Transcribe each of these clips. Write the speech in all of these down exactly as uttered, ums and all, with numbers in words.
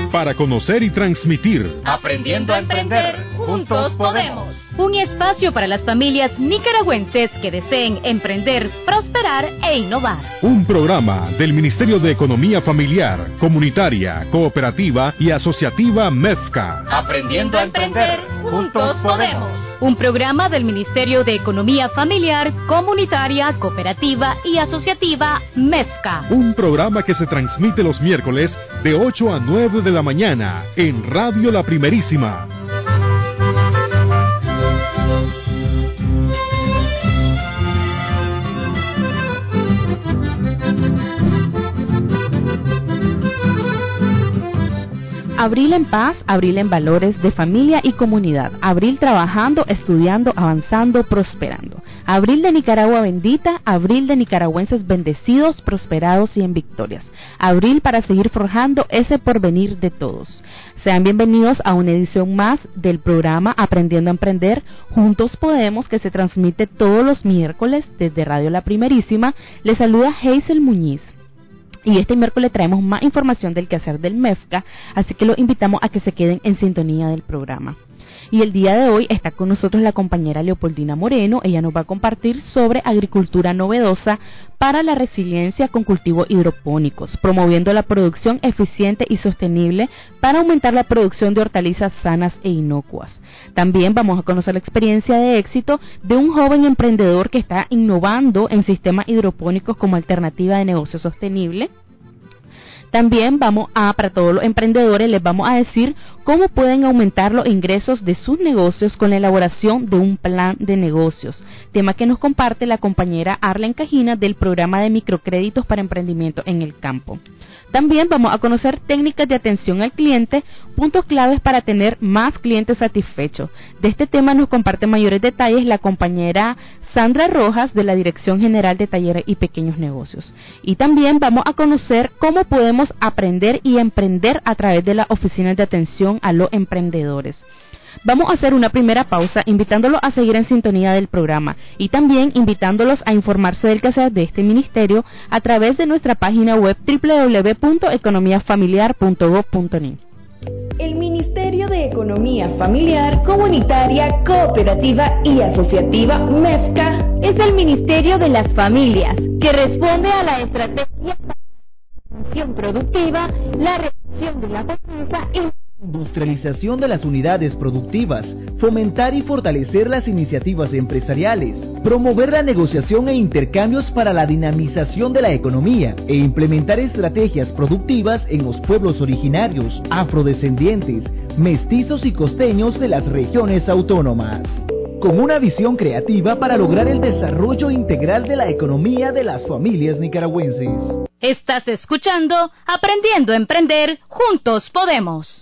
para conocer y transmitir. Aprendiendo a emprender, juntos podemos. Un espacio para las familias nicaragüenses que deseen emprender, prosperar e innovar. Un programa del Ministerio de Economía Familiar, Comunitaria, Cooperativa y Asociativa MEFCA. Aprendiendo a emprender, juntos podemos. Un programa del Ministerio de Economía Familiar, Comunitaria, Cooperativa y Asociativa MEFCA. Un programa que se transmite los miércoles de ocho a nueve de la mañana en Radio La Primerísima. Abril en paz, abril en valores de familia y comunidad. Abril trabajando, estudiando, avanzando, prosperando. Abril de Nicaragua bendita, abril de nicaragüenses bendecidos, prosperados y en victorias. Abril para seguir forjando ese porvenir de todos. Sean bienvenidos a una edición más del programa Aprendiendo a Emprender, Juntos Podemos, que se transmite todos los miércoles desde Radio La Primerísima. Les saluda Hazel Muñiz. Y este miércoles traemos más información del quehacer del MEFCA, así que los invitamos a que se queden en sintonía del programa. Y el día de hoy está con nosotros la compañera Leopoldina Moreno. Ella nos va a compartir sobre agricultura novedosa para la resiliencia con cultivos hidropónicos, promoviendo la producción eficiente y sostenible para aumentar la producción de hortalizas sanas e inocuas. También vamos a conocer la experiencia de éxito de un joven emprendedor que está innovando en sistemas hidropónicos como alternativa de negocio sostenible. También vamos a, para todos los emprendedores, les vamos a decir cómo pueden aumentar los ingresos de sus negocios con la elaboración de un plan de negocios, tema que nos comparte la compañera Arlen Cajina del programa de microcréditos para emprendimiento en el campo. También vamos a conocer técnicas de atención al cliente, puntos claves para tener más clientes satisfechos. De este tema nos comparte mayores detalles la compañera Sandra Rojas de la Dirección General de Talleres y Pequeños Negocios. Y también vamos a conocer cómo podemos aprender y emprender a través de las oficinas de atención a los emprendedores. Vamos a hacer una primera pausa invitándolos a seguir en sintonía del programa y también invitándolos a informarse del quehacer de este ministerio a través de nuestra página web doble u doble u doble u punto economía familiar punto gob punto n e. El Ministerio de Economía Familiar, Comunitaria, Cooperativa y Asociativa MEFCA es el Ministerio de las Familias que responde a la estrategia de la expansión productiva, la reducción de la pobreza y industrialización de las unidades productivas, fomentar y fortalecer las iniciativas empresariales, promover la negociación e intercambios para la dinamización de la economía e implementar estrategias productivas en los pueblos originarios, afrodescendientes, mestizos y costeños de las regiones autónomas, con una visión creativa para lograr el desarrollo integral de la economía de las familias nicaragüenses. Estás escuchando Aprendiendo a Emprender, Juntos Podemos.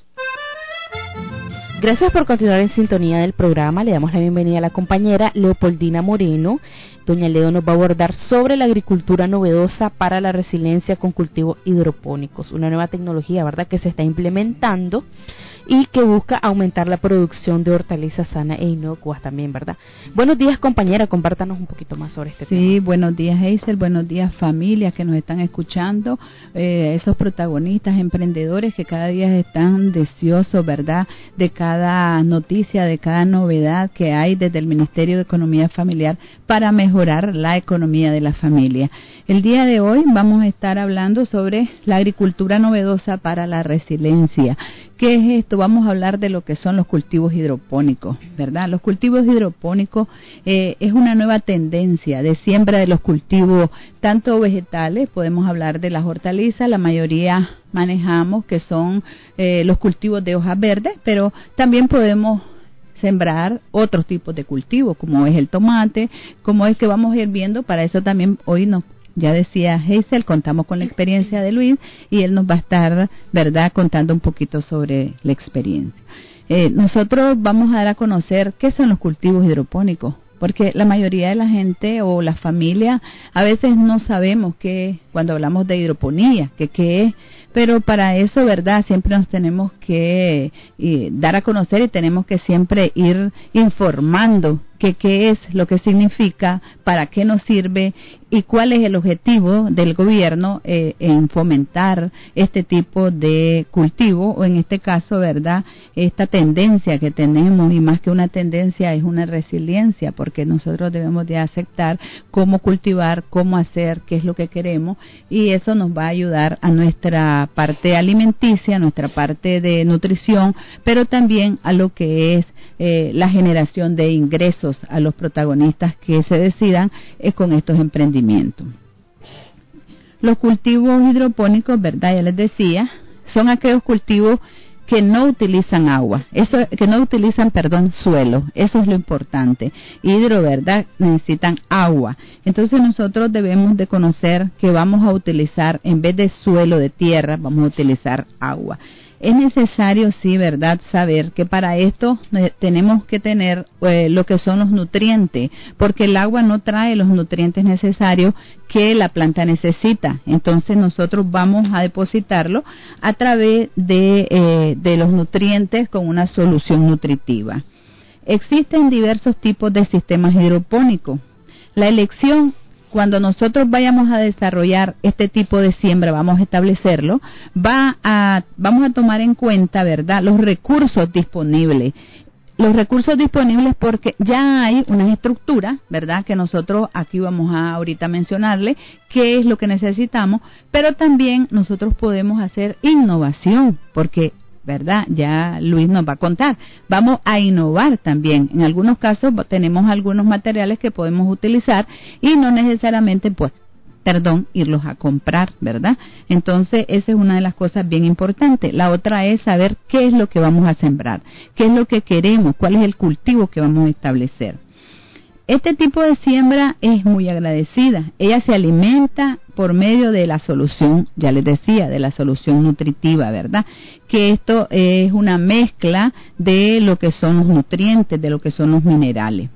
Gracias por continuar en sintonía del programa. Le damos la bienvenida a la compañera Leopoldina Moreno. Doña Leo nos va a abordar sobre la agricultura novedosa para la resiliencia con cultivos hidropónicos, una nueva tecnología, ¿verdad?, que se está implementando y que busca aumentar la producción de hortalizas sanas e inocuas también, ¿verdad? Buenos días, compañera, compártanos un poquito más sobre este sí, tema. Sí, buenos días, Hazel, buenos días, familias que nos están escuchando, eh, esos protagonistas, emprendedores que cada día están deseosos, ¿verdad?, de cada noticia, de cada novedad que hay desde el Ministerio de Economía Familiar para mejorar la economía de la familia. El día de hoy vamos a estar hablando sobre la agricultura novedosa para la resiliencia. ¿Qué es esto? Vamos a hablar de lo que son los cultivos hidropónicos, ¿verdad? Los cultivos hidropónicos eh, es una nueva tendencia de siembra de los cultivos, tanto vegetales, podemos hablar de las hortalizas, la mayoría manejamos que son eh, los cultivos de hojas verdes, pero también podemos sembrar otros tipos de cultivos, como es el tomate, como es que vamos a ir viendo. Para eso también hoy nos Ya decía Hazel, contamos con la experiencia de Luis y él nos va a estar, ¿verdad?, contando un poquito sobre la experiencia. Eh, nosotros vamos a dar a conocer qué son los cultivos hidropónicos, porque la mayoría de la gente o la familia a veces no sabemos qué, cuando hablamos de hidroponía, que qué es, pero para eso, ¿verdad?, siempre nos tenemos que eh, dar a conocer y tenemos que siempre ir informando que qué es lo que significa, para qué nos sirve y cuál es el objetivo del gobierno eh, en fomentar este tipo de cultivo, o en este caso, ¿verdad?, esta tendencia que tenemos, y más que una tendencia es una resiliencia, porque nosotros debemos de aceptar cómo cultivar, cómo hacer, qué es lo que queremos, y eso nos va a ayudar a nuestra parte alimenticia, a nuestra parte de nutrición, pero también a lo que es eh, la generación de ingresos a los protagonistas que se decidan eh, con estos emprendimientos. Los cultivos hidropónicos, ¿verdad?, ya les decía, son aquellos cultivos que no utilizan agua, eso, que no utilizan, perdón, suelo, eso es lo importante. Hidro, ¿verdad?, necesitan agua. Entonces nosotros debemos de conocer que vamos a utilizar, en vez de suelo, de tierra, vamos a utilizar agua. Es necesario, sí, ¿verdad?, saber que para esto eh, tenemos que tener eh, lo que son los nutrientes, porque el agua no trae los nutrientes necesarios que la planta necesita. Entonces nosotros vamos a depositarlo a través de, eh, de los nutrientes con una solución nutritiva. Existen diversos tipos de sistemas hidropónicos. La elección, cuando nosotros vayamos a desarrollar este tipo de siembra, vamos a establecerlo, va a, vamos a tomar en cuenta, ¿verdad?, los recursos disponibles. Los recursos disponibles porque ya hay unas estructuras, ¿verdad?, que nosotros aquí vamos a ahorita mencionarle qué es lo que necesitamos, pero también nosotros podemos hacer innovación, porque, ¿verdad?, ya Luis nos va a contar. Vamos a innovar también. En algunos casos tenemos algunos materiales que podemos utilizar y no necesariamente, pues, perdón, irlos a comprar, ¿verdad? Entonces, esa es una de las cosas bien importantes. La otra es saber qué es lo que vamos a sembrar, qué es lo que queremos, cuál es el cultivo que vamos a establecer. Este tipo de siembra es muy agradecida. Ella se alimenta por medio de la solución, ya les decía, de la solución nutritiva, ¿verdad? Que esto es una mezcla de lo que son los nutrientes, de lo que son los minerales.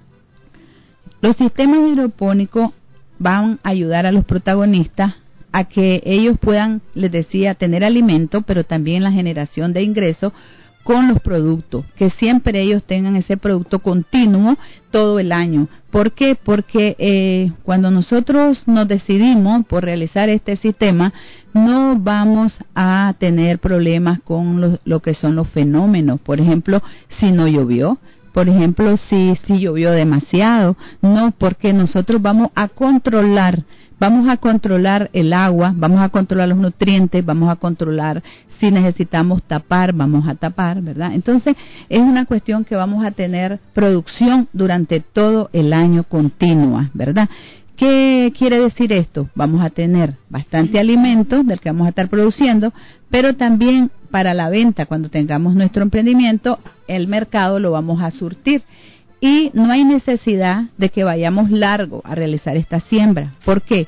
Los sistemas hidropónicos van a ayudar a los protagonistas a que ellos puedan, les decía, tener alimento, pero también la generación de ingresos con los productos, que siempre ellos tengan ese producto continuo todo el año. ¿Por qué? Porque eh, cuando nosotros nos decidimos por realizar este sistema, no vamos a tener problemas con lo, lo que son los fenómenos. Por ejemplo, si no llovió, por ejemplo, si, si llovió demasiado, no, porque nosotros vamos a controlar Vamos a controlar el agua, vamos a controlar los nutrientes, vamos a controlar si necesitamos tapar, vamos a tapar, ¿verdad? Entonces, es una cuestión que vamos a tener producción durante todo el año continua, ¿verdad? ¿Qué quiere decir esto? Vamos a tener bastante alimento del que vamos a estar produciendo, pero también para la venta, cuando tengamos nuestro emprendimiento, el mercado lo vamos a surtir. Y no hay necesidad de que vayamos largo a realizar esta siembra. ¿Por qué?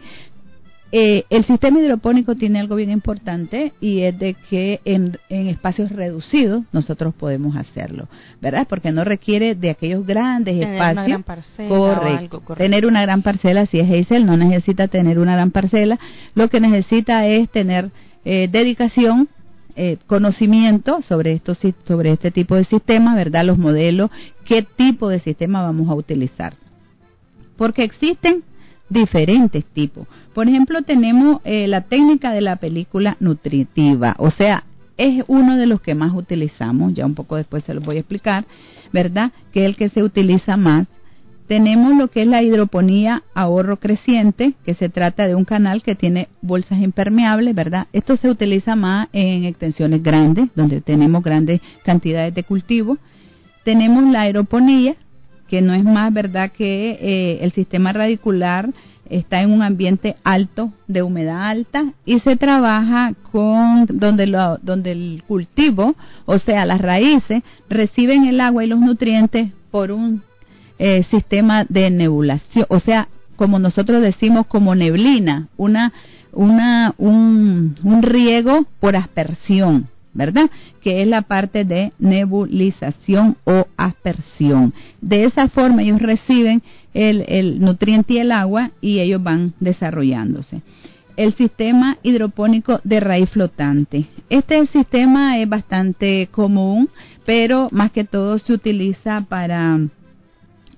Eh, el sistema hidropónico tiene algo bien importante y es de que en, en espacios reducidos nosotros podemos hacerlo, ¿verdad? Porque no requiere de aquellos grandes tener espacios. Una gran parcela correcto. O algo, correcto. Tener una gran parcela, si es Hazel, no necesita tener una gran parcela. Lo que necesita es tener eh, dedicación, Eh, conocimiento sobre esto, sobre este tipo de sistemas, ¿verdad? Los modelos, qué tipo de sistema vamos a utilizar. Porque existen diferentes tipos. Por ejemplo, tenemos eh, la técnica de la película nutritiva, o sea, es uno de los que más utilizamos, ya un poco después se los voy a explicar, ¿verdad? Que es el que se utiliza más. Tenemos lo que es la hidroponía ahorro creciente, que se trata de un canal que tiene bolsas impermeables, ¿verdad? Esto se utiliza más en extensiones grandes, donde tenemos grandes cantidades de cultivo. Tenemos la aeroponía, que no es más, ¿verdad?, que eh, el sistema radicular está en un ambiente alto, de humedad alta, y se trabaja con donde, lo, donde el cultivo, o sea, las raíces, reciben el agua y los nutrientes por un Eh, sistema de nebulación, o sea, como nosotros decimos, como neblina, una, una, un, un riego por aspersión, ¿verdad? Que es la parte de nebulización o aspersión. De esa forma ellos reciben el, el nutriente y el agua y ellos van desarrollándose. El sistema hidropónico de raíz flotante. Este sistema es bastante común, pero más que todo se utiliza para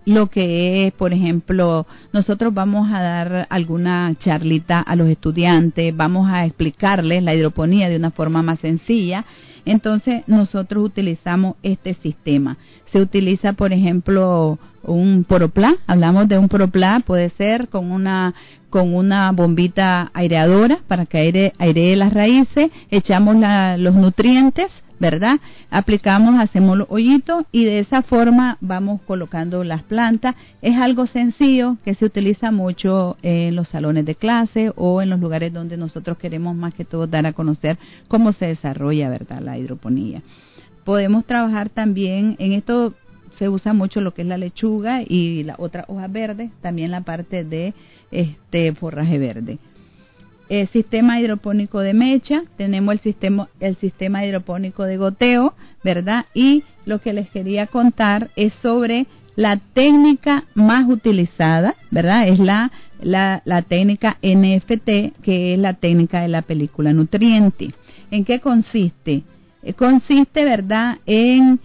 lo que es, por ejemplo, nosotros vamos a dar alguna charlita a los estudiantes, vamos a explicarles la hidroponía de una forma más sencilla. Entonces nosotros utilizamos este sistema. Se utiliza, por ejemplo, un poroplá, hablamos de un poroplá, puede ser con una con una bombita aireadora para que aire, airee las raíces, echamos la, los nutrientes, ¿verdad? Aplicamos, hacemos los hoyitos y de esa forma vamos colocando las plantas. Es algo sencillo que se utiliza mucho en los salones de clase o en los lugares donde nosotros queremos más que todo dar a conocer cómo se desarrolla, ¿verdad?, la hidroponía. Podemos trabajar también en esto. Se usa mucho lo que es la lechuga y la otra hoja verde, también la parte de este forraje verde. El sistema hidropónico de mecha, tenemos el sistema el sistema hidropónico de goteo, ¿verdad? Y lo que les quería contar es sobre la técnica más utilizada, ¿verdad? Es la la, la técnica N F T, que es la técnica de la película nutriente. ¿En qué consiste? Eh, consiste, ¿verdad?, en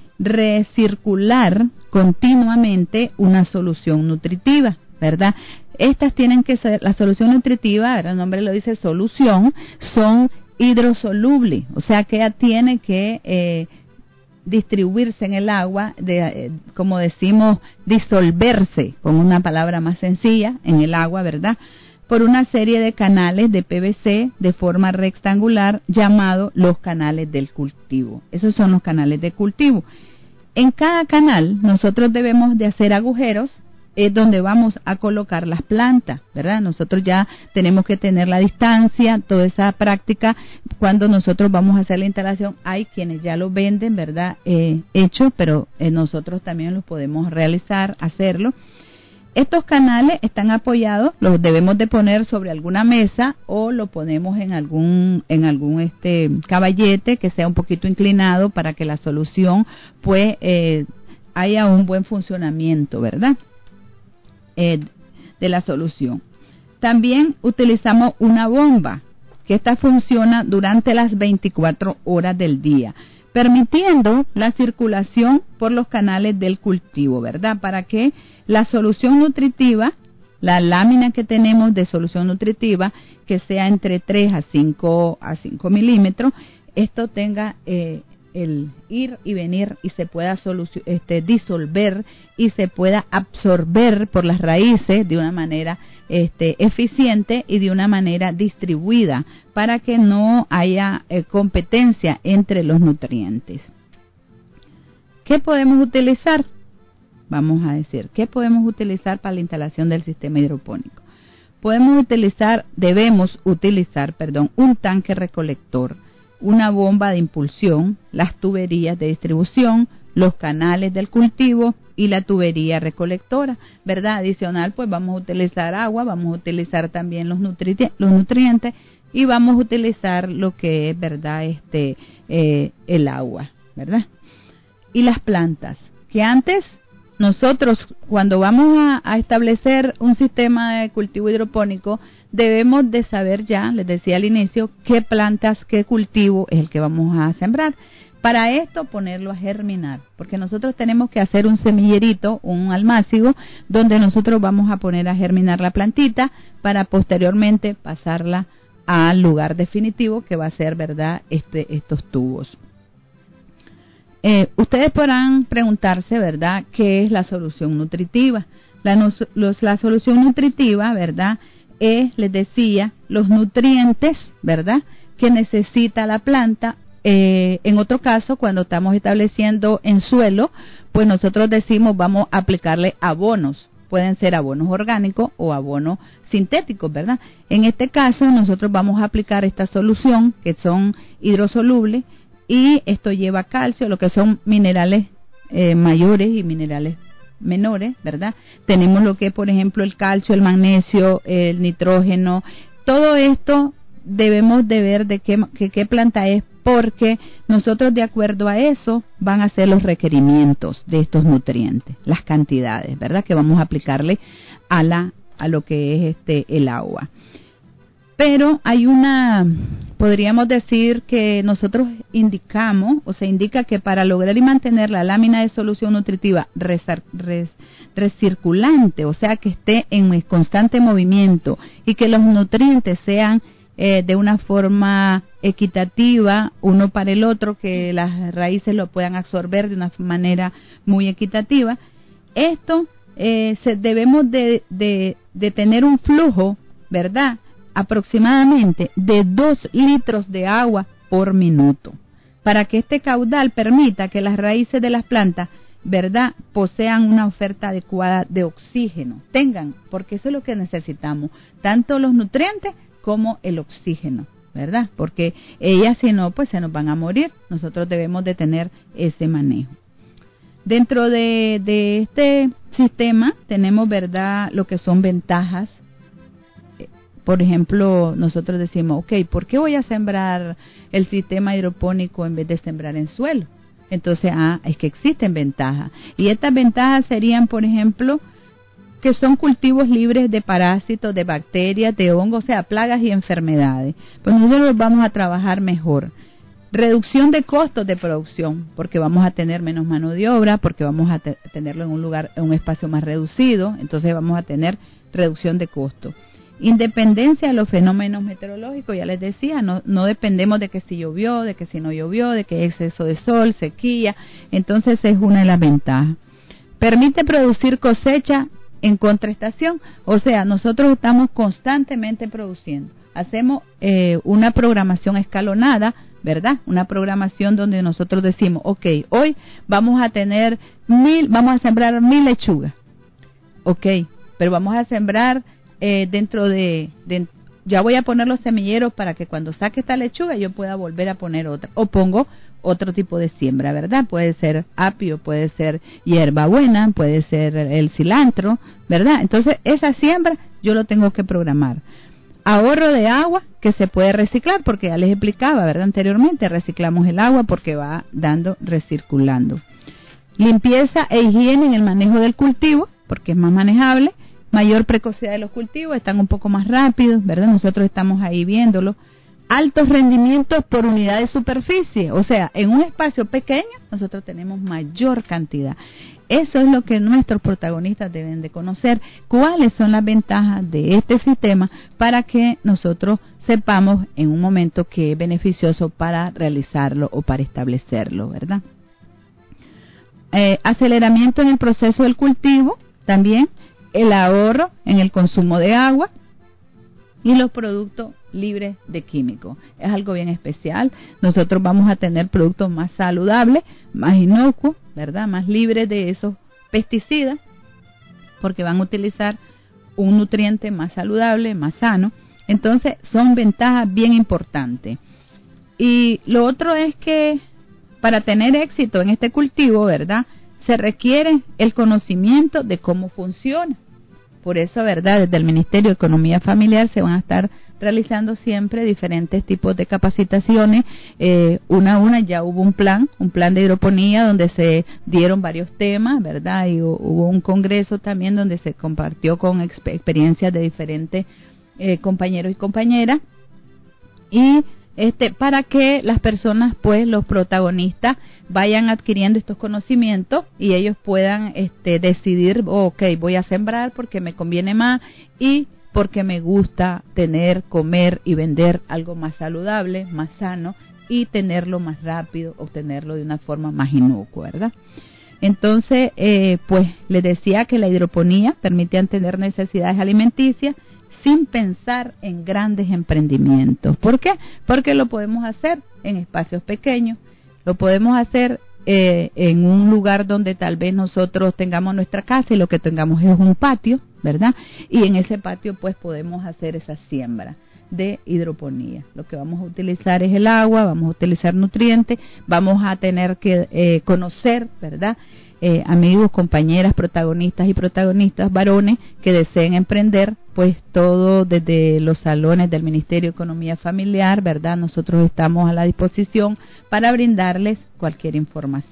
recircular continuamente una solución nutritiva, ¿verdad? Estas tienen que ser, la solución nutritiva, ¿verdad?, el nombre lo dice solución, son hidrosolubles, o sea que ella tiene que eh, distribuirse en el agua, de, eh, como decimos, disolverse, con una palabra más sencilla, en el agua, ¿verdad?, por una serie de canales de P V C de forma rectangular llamados los canales del cultivo. Esos son los canales de cultivo. En cada canal nosotros debemos de hacer agujeros eh, donde vamos a colocar las plantas, ¿verdad? Nosotros ya tenemos que tener la distancia, toda esa práctica. Cuando nosotros vamos a hacer la instalación, hay quienes ya lo venden, ¿verdad?, eh, hecho, pero eh, nosotros también lo podemos realizar, hacerlo. Estos canales están apoyados, los debemos de poner sobre alguna mesa o lo ponemos en algún en algún este caballete que sea un poquito inclinado para que la solución pues eh, haya un buen funcionamiento, ¿verdad?, eh, de la solución. También utilizamos una bomba que esta funciona durante las veinticuatro horas del día, permitiendo la circulación por los canales del cultivo, ¿verdad?, para que la solución nutritiva, la lámina que tenemos de solución nutritiva, que sea entre tres a cinco milímetros, esto tenga eh, el ir y venir y se pueda este, disolver y se pueda absorber por las raíces de una manera este, eficiente y de una manera distribuida para que no haya eh, competencia entre los nutrientes. ¿Qué podemos utilizar? Vamos a decir, ¿qué podemos utilizar para la instalación del sistema hidropónico? Podemos utilizar, debemos utilizar, perdón, un tanque recolector, una bomba de impulsión, las tuberías de distribución, los canales del cultivo y la tubería recolectora, ¿verdad? Adicional, pues vamos a utilizar agua, vamos a utilizar también los, nutri- los nutrientes y vamos a utilizar lo que es, ¿verdad?, este eh, el agua, ¿verdad? Y las plantas, que antes nosotros cuando vamos a, a establecer un sistema de cultivo hidropónico debemos de saber ya, les decía al inicio, qué plantas, qué cultivo es el que vamos a sembrar. Para esto ponerlo a germinar, porque nosotros tenemos que hacer un semillerito, un almácigo, donde nosotros vamos a poner a germinar la plantita para posteriormente pasarla al lugar definitivo que va a ser, ¿verdad?, este, estos tubos. Eh, ustedes podrán preguntarse, ¿verdad?, ¿qué es la solución nutritiva? La, no, los, la solución nutritiva, ¿verdad?, es, les decía, los nutrientes, ¿verdad?, que necesita la planta. Eh, en otro caso, cuando estamos estableciendo en suelo, pues nosotros decimos vamos a aplicarle abonos. Pueden ser abonos orgánicos o abonos sintéticos, ¿verdad? En este caso, nosotros vamos a aplicar esta solución, que son hidrosolubles, y esto lleva calcio, lo que son minerales eh, mayores y minerales menores, ¿verdad? Tenemos lo que es, por ejemplo, el calcio, el magnesio, el nitrógeno. Todo esto debemos de ver de qué, qué, qué planta es, porque nosotros, de acuerdo a eso, van a ser los requerimientos de estos nutrientes, las cantidades, ¿verdad?, que vamos a aplicarle a la a lo que es este el agua. Pero hay una, podríamos decir que nosotros indicamos, o se indica que para lograr y mantener la lámina de solución nutritiva resar, res, recirculante, o sea que esté en constante movimiento y que los nutrientes sean eh, de una forma equitativa uno para el otro, que las raíces lo puedan absorber de una manera muy equitativa, esto eh, se, debemos de, de, de tener un flujo, ¿verdad?, aproximadamente de dos litros de agua por minuto, para que este caudal permita que las raíces de las plantas, ¿verdad?, posean una oferta adecuada de oxígeno, tengan, porque eso es lo que necesitamos, tanto los nutrientes como el oxígeno, ¿verdad? Porque ellas, si no, pues se nos van a morir. Nosotros debemos de tener ese manejo. Dentro de, de este sistema tenemos, ¿verdad?, lo que son ventajas. Por ejemplo, nosotros decimos, ok, ¿por qué voy a sembrar el sistema hidropónico en vez de sembrar en suelo? Entonces, ah, es que existen ventajas. Y estas ventajas serían, por ejemplo, que son cultivos libres de parásitos, de bacterias, de hongos, o sea, plagas y enfermedades. Pues nosotros vamos a trabajar mejor. Reducción de costos de producción, porque vamos a tener menos mano de obra, porque vamos a te- tenerlo en un lugar, en un espacio más reducido, entonces vamos a tener reducción de costos. Independencia de los fenómenos meteorológicos, ya les decía, no, no dependemos de que si llovió, de que si no llovió, de que hay exceso de sol, sequía, entonces es una de las ventajas. Permite producir cosecha en contraestación, o sea, nosotros estamos constantemente produciendo, hacemos eh, una programación escalonada, ¿verdad? Una programación donde nosotros decimos, ok, hoy vamos a tener mil, vamos a sembrar mil lechugas, ok, pero vamos a sembrar Eh, dentro de, de, ya voy a poner los semilleros para que cuando saque esta lechuga yo pueda volver a poner otra, o pongo otro tipo de siembra, ¿verdad? Puede ser apio, puede ser hierbabuena, puede ser el cilantro, ¿verdad? Entonces esa siembra yo lo tengo que programar. Ahorro de agua que se puede reciclar, porque ya les explicaba, ¿verdad? Anteriormente reciclamos el agua porque va dando, recirculando. Limpieza e higiene en el manejo del cultivo, porque es más manejable. Mayor precocidad de los cultivos, están un poco más rápidos, ¿verdad? Nosotros estamos ahí viéndolo. Altos rendimientos por unidad de superficie, o sea, en un espacio pequeño nosotros tenemos mayor cantidad. Eso es lo que nuestros protagonistas deben de conocer, cuáles son las ventajas de este sistema para que nosotros sepamos en un momento que es beneficioso para realizarlo o para establecerlo, ¿verdad? Eh, aceleramiento en el proceso del cultivo, también el ahorro en el consumo de agua y los productos libres de químicos. Es algo bien especial. Nosotros vamos a tener productos más saludables, más inocuos, ¿verdad? Más libres de esos pesticidas, porque van a utilizar un nutriente más saludable, más sano. Entonces, son ventajas bien importantes. Y lo otro es que para tener éxito en este cultivo, ¿verdad?, se requiere el conocimiento de cómo funciona. Por eso, ¿verdad?, desde el Ministerio de Economía Familiar se van a estar realizando siempre diferentes tipos de capacitaciones. Eh, una a una ya hubo un plan, un plan de hidroponía donde se dieron varios temas, ¿verdad? Y hubo un congreso también donde se compartió con exp- experiencias de diferentes eh, compañeros y compañeras. Y Este, para que las personas, pues los protagonistas, vayan adquiriendo estos conocimientos y ellos puedan este, decidir, oh, ok, voy a sembrar porque me conviene más y porque me gusta tener, comer y vender algo más saludable, más sano y tenerlo más rápido, obtenerlo de una forma más inocua, ¿verdad? Entonces, eh, pues les decía que la hidroponía permite tener necesidades alimenticias sin pensar en grandes emprendimientos. ¿Por qué? Porque lo podemos hacer en espacios pequeños, lo podemos hacer eh, en un lugar donde tal vez nosotros tengamos nuestra casa y lo que tengamos es un patio, ¿verdad? Y en ese patio pues podemos hacer esa siembra de hidroponía. Lo que vamos a utilizar es el agua, vamos a utilizar nutrientes, vamos a tener que eh, conocer, ¿verdad?, Eh, amigos, compañeras, protagonistas y protagonistas varones que deseen emprender, pues todo desde los salones del Ministerio de Economía Familiar, ¿verdad? Nosotros estamos a la disposición para brindarles cualquier información.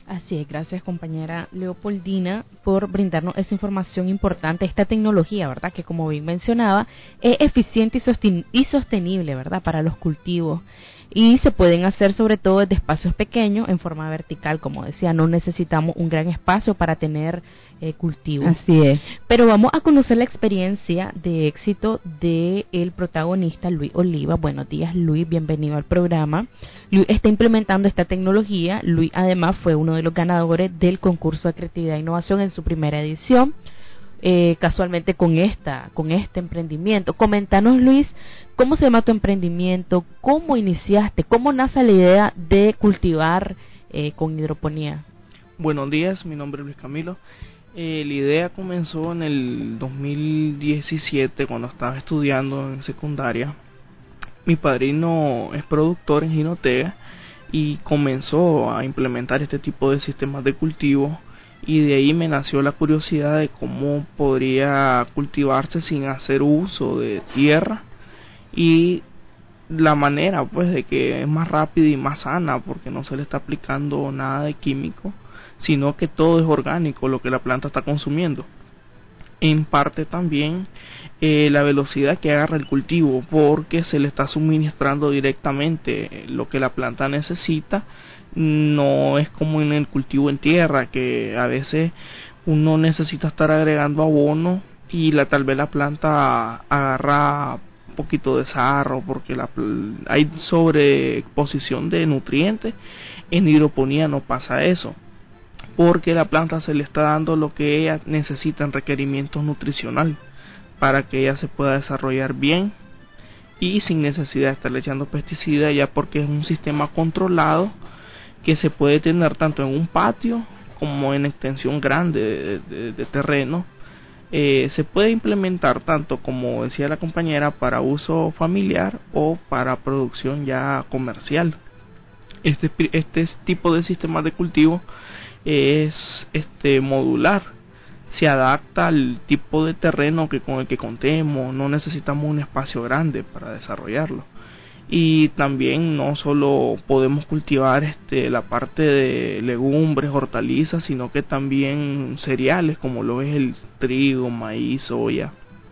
Así es, gracias compañera Leopoldina por brindarnos esa información importante, esta tecnología, ¿verdad? Que como bien mencionaba, es eficiente y, sosten- y sostenible, ¿verdad? Para los cultivos. Y se pueden hacer sobre todo desde espacios pequeños en forma vertical, como decía, no necesitamos un gran espacio para tener eh, cultivos. Así es. Pero vamos a conocer la experiencia de éxito de el protagonista Luis Oliva. Buenos días, Luis, bienvenido al programa. Luis está implementando esta tecnología. Luis además fue uno de los ganadores del concurso de creatividad e innovación en su primera edición. Eh, casualmente con esta, con este emprendimiento. Coméntanos, Luis, ¿cómo se llama tu emprendimiento? ¿Cómo iniciaste? ¿Cómo nace la idea de cultivar eh, con hidroponía? Buenos días, mi nombre es Luis Camilo. Eh, la idea comenzó en el dos mil diecisiete, cuando estaba estudiando en secundaria. Mi padrino es productor en Jinotega y comenzó a implementar este tipo de sistemas de cultivo. Y de ahí me nació la curiosidad de cómo podría cultivarse sin hacer uso de tierra, y la manera pues de que es más rápida y más sana, porque no se le está aplicando nada de químico, sino que todo es orgánico lo que la planta está consumiendo. En parte también eh, la velocidad que agarra el cultivo, porque se le está suministrando directamente lo que la planta necesita. No es como en el cultivo en tierra, que a veces uno necesita estar agregando abono y la tal vez la planta agarra un poquito de sarro porque la, hay sobreexposición de nutrientes. En hidroponía no pasa eso, porque la planta se le está dando lo que ella necesita en requerimientos nutricional para que ella se pueda desarrollar bien y sin necesidad de estarle echando pesticidas, ya porque es un sistema controlado que se puede tener tanto en un patio como en extensión grande de, de, de terreno. Eh, se puede implementar tanto, como decía la compañera, para uso familiar o para producción ya comercial. Este, este tipo de sistemas de cultivo es este modular, se adapta al tipo de terreno que con el que contemos, no necesitamos un espacio grande para desarrollarlo. Y también no solo podemos cultivar este la parte de legumbres, hortalizas, sino que también cereales como lo es el trigo, maíz, soya,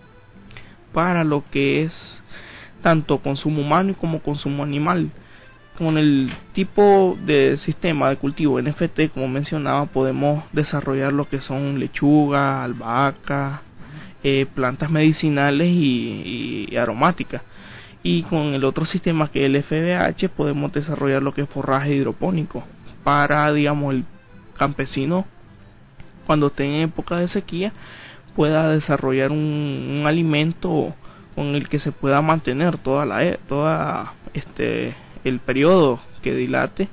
para lo que es tanto consumo humano como consumo animal. Con el tipo de sistema de cultivo N F T, como mencionaba, podemos desarrollar lo que son lechuga, albahaca, eh, plantas medicinales y, y aromáticas. Y con el otro sistema, que es el F B H, podemos desarrollar lo que es forraje hidropónico para, digamos, el campesino, cuando esté en época de sequía, pueda desarrollar un, un alimento con el que se pueda mantener toda la toda este el periodo que dilate,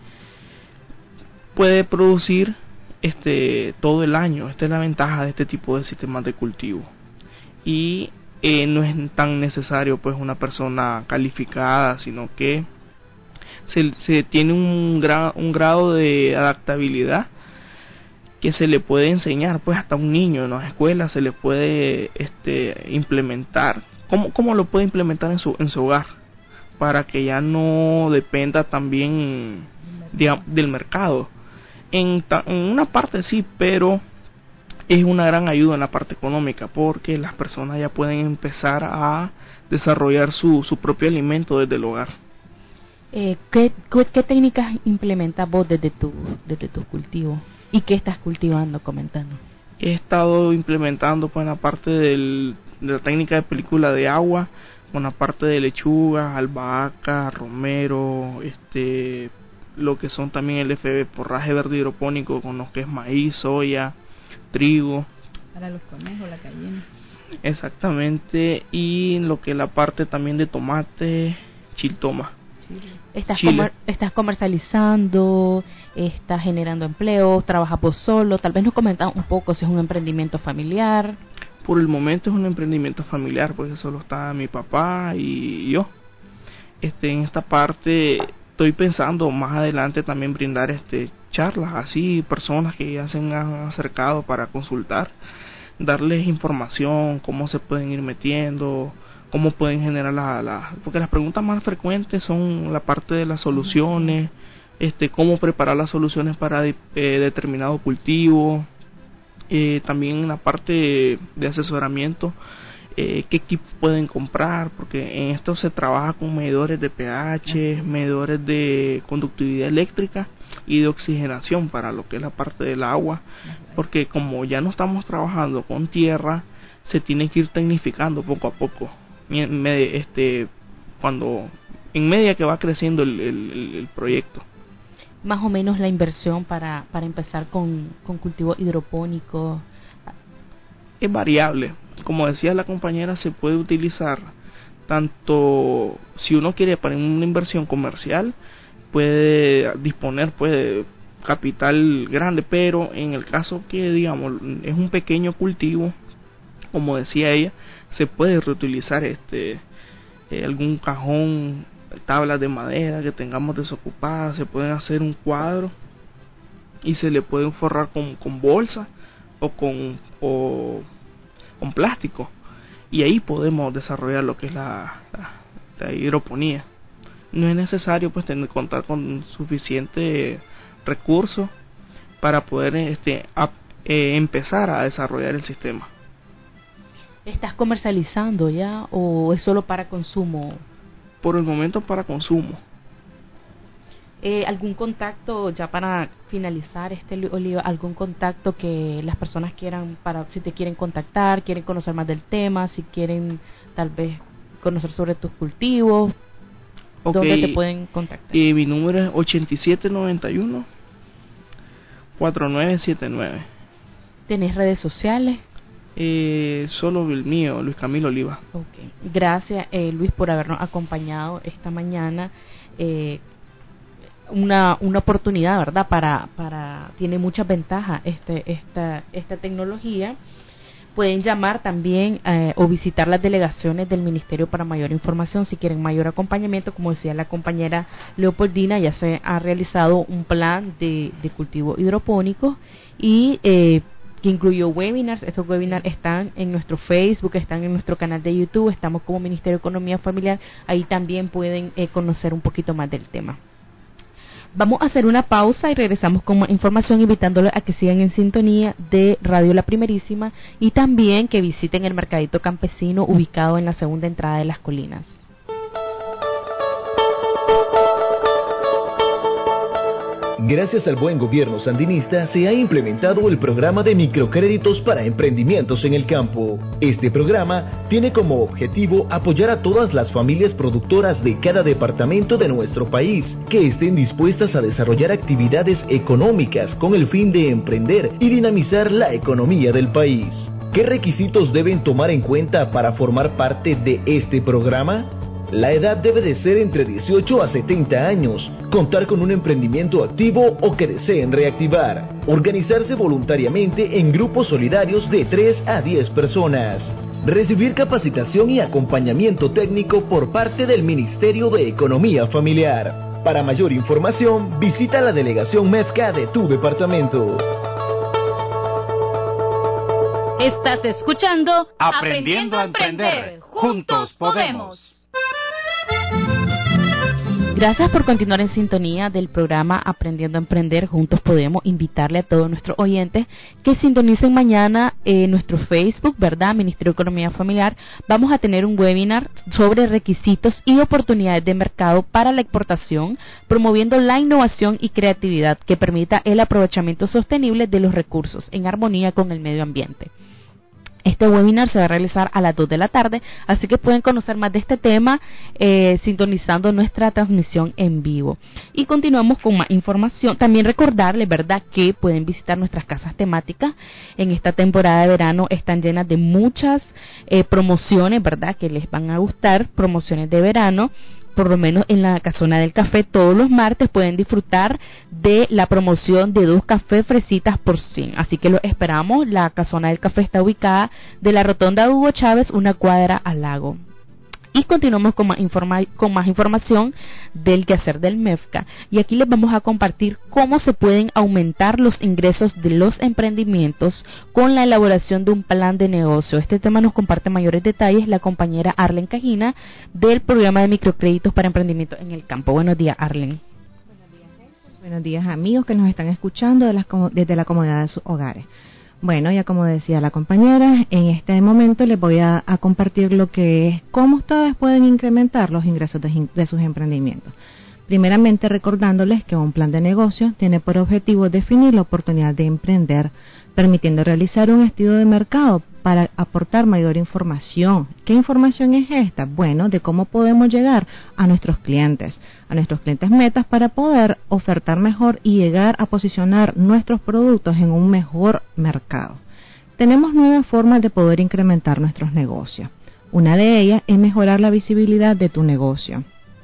puede producir este todo el año. Esta es la ventaja de este tipo de sistemas de cultivo. Y eh, no es tan necesario pues una persona calificada, sino que se, se tiene un, gra, un grado de adaptabilidad que se le puede enseñar pues hasta un niño en las escuelas, se le puede este implementar. ¿Cómo, cómo lo puede implementar en su en su hogar? Para que ya no dependa también digamos, del mercado. En, ta, en una parte sí, pero es una gran ayuda en la parte económica, porque las personas ya pueden empezar a desarrollar su, su propio alimento desde el hogar. Eh, ¿qué, qué, ¿Qué técnicas implementas vos desde tu, desde tu cultivo? ¿Y qué estás cultivando? Comentando. He estado implementando pues en la parte del, de la técnica de película de agua, con la parte de lechuga, albahaca, romero, este, lo que son también el F B, forraje verde hidropónico, con lo que es maíz, soya, trigo. Para los conejos, la gallina. Exactamente, y lo que es la parte también de tomate, chiltoma. Estás, comer, estás comercializando, estás generando empleos, trabajas vos solo. Tal vez nos comentas un poco si es un emprendimiento familiar. Por el momento es un emprendimiento familiar, porque solo está mi papá y yo. Este, en esta parte estoy pensando más adelante también brindar este charlas así, personas que ya se han acercado para consultar, darles información, cómo se pueden ir metiendo, cómo pueden generar la, la porque las preguntas más frecuentes son la parte de las soluciones, este, cómo preparar las soluciones para de, eh, determinado cultivo, eh, también en la parte de asesoramiento, eh, qué equipo pueden comprar, porque en esto se trabaja con medidores de pH, medidores de conductividad eléctrica y de oxigenación para lo que es la parte del agua, porque como ya no estamos trabajando con tierra, se tiene que ir tecnificando poco a poco, este, cuando en medida que va creciendo el, el, el proyecto. Más o menos la inversión para, para empezar con, con cultivo hidropónico. Es variable, como decía la compañera, se puede utilizar tanto si uno quiere para una inversión comercial, puede disponer pues de capital grande, pero en el caso que digamos es un pequeño cultivo, como decía ella, se puede reutilizar este eh, algún cajón, tablas de madera que tengamos desocupadas, se pueden hacer un cuadro y se le pueden forrar con, con bolsa o con o con plástico, y ahí podemos desarrollar lo que es la, la, la hidroponía. No es necesario pues tener contar con suficiente recursos para poder este a, eh, empezar a desarrollar el sistema. ¿Estás comercializando ya o es solo para consumo? Por el momento para consumo. Eh, ¿Algún contacto, ya para finalizar este Oliva, algún contacto que las personas quieran, para si te quieren contactar, quieren conocer más del tema, si quieren tal vez conocer sobre tus cultivos, okay, ¿dónde te pueden contactar? Eh, mi número es ochenta y siete noventa y uno cuarenta y nueve setenta y nueve. ¿Tenés redes sociales? Eh, solo el mío, Luis Camilo Oliva. Okay. Gracias, eh, Luis, por habernos acompañado esta mañana. Eh, una una oportunidad, ¿verdad? Para para tiene muchas ventajas este esta esta tecnología. Pueden llamar también eh, o visitar las delegaciones del Ministerio para mayor información si quieren mayor acompañamiento. Como decía la compañera Leopoldina, ya se ha realizado un plan de, de cultivo hidropónico y eh, que incluyó webinars. Estos webinars están en nuestro Facebook, están en nuestro canal de YouTube, estamos como Ministerio de Economía Familiar, ahí también pueden eh, conocer un poquito más del tema. Vamos a hacer una pausa y regresamos con más información, invitándolos a que sigan en sintonía de Radio La Primerísima y también que visiten el Mercadito Campesino ubicado en la segunda entrada de Las Colinas. Gracias al buen gobierno sandinista se ha implementado el programa de microcréditos para emprendimientos en el campo. Este programa tiene como objetivo apoyar a todas las familias productoras de cada departamento de nuestro país que estén dispuestas a desarrollar actividades económicas con el fin de emprender y dinamizar la economía del país. ¿Qué requisitos deben tomar en cuenta para formar parte de este programa? La edad debe de ser entre dieciocho a setenta años, contar con un emprendimiento activo o que deseen reactivar, organizarse voluntariamente en grupos solidarios de tres a diez personas, recibir capacitación y acompañamiento técnico por parte del Ministerio de Economía Familiar. Para mayor información, visita la delegación MEFCA de tu departamento. Estás escuchando Aprendiendo a Emprender. Juntos podemos. Gracias por continuar en sintonía del programa Aprendiendo a Emprender, Juntos Podemos. Invitarle a todos nuestros oyentes que sintonicen mañana en nuestro Facebook, ¿verdad? Ministerio de Economía Familiar. Vamos a tener un webinar sobre requisitos y oportunidades de mercado para la exportación, promoviendo la innovación y creatividad que permita el aprovechamiento sostenible de los recursos en armonía con el medio ambiente. Este webinar se va a realizar a las dos de la tarde, así que pueden conocer más de este tema eh, sintonizando nuestra transmisión en vivo. Y continuamos con más información. También recordarles, ¿verdad?, que pueden visitar nuestras casas temáticas. En esta temporada de verano están llenas de muchas eh, promociones, ¿verdad?, que les van a gustar, promociones de verano. Por lo menos en la Casona del Café, todos los martes pueden disfrutar de la promoción de dos cafés fresitas por cien. Así que los esperamos. La Casona del Café está ubicada de la Rotonda Hugo Chávez, una cuadra al lago. Y continuamos con más, informa con más información del quehacer del MEFCA. Y aquí les vamos a compartir cómo se pueden aumentar los ingresos de los emprendimientos con la elaboración de un plan de negocio. Este tema nos comparte mayores detalles la compañera Arlen Cajina del programa de microcréditos para emprendimiento en el campo. Buenos días, Arlen. Buenos días, Nelson. Buenos días, amigos que nos están escuchando de las, desde la comodidad de sus hogares. Bueno, ya como decía la compañera, en este momento les voy a, a compartir lo que es cómo ustedes pueden incrementar los ingresos de, de sus emprendimientos. Primeramente, recordándoles que un plan de negocio tiene por objetivo definir la oportunidad de emprender, permitiendo realizar un estudio de mercado para aportar mayor información. ¿Qué información es esta? Bueno, de cómo podemos llegar a nuestros clientes, a nuestros clientes metas para poder ofertar mejor y llegar a posicionar nuestros productos en un mejor mercado. Tenemos nueve formas de poder incrementar nuestros negocios. Una de ellas es mejorar la visibilidad de tu negocio.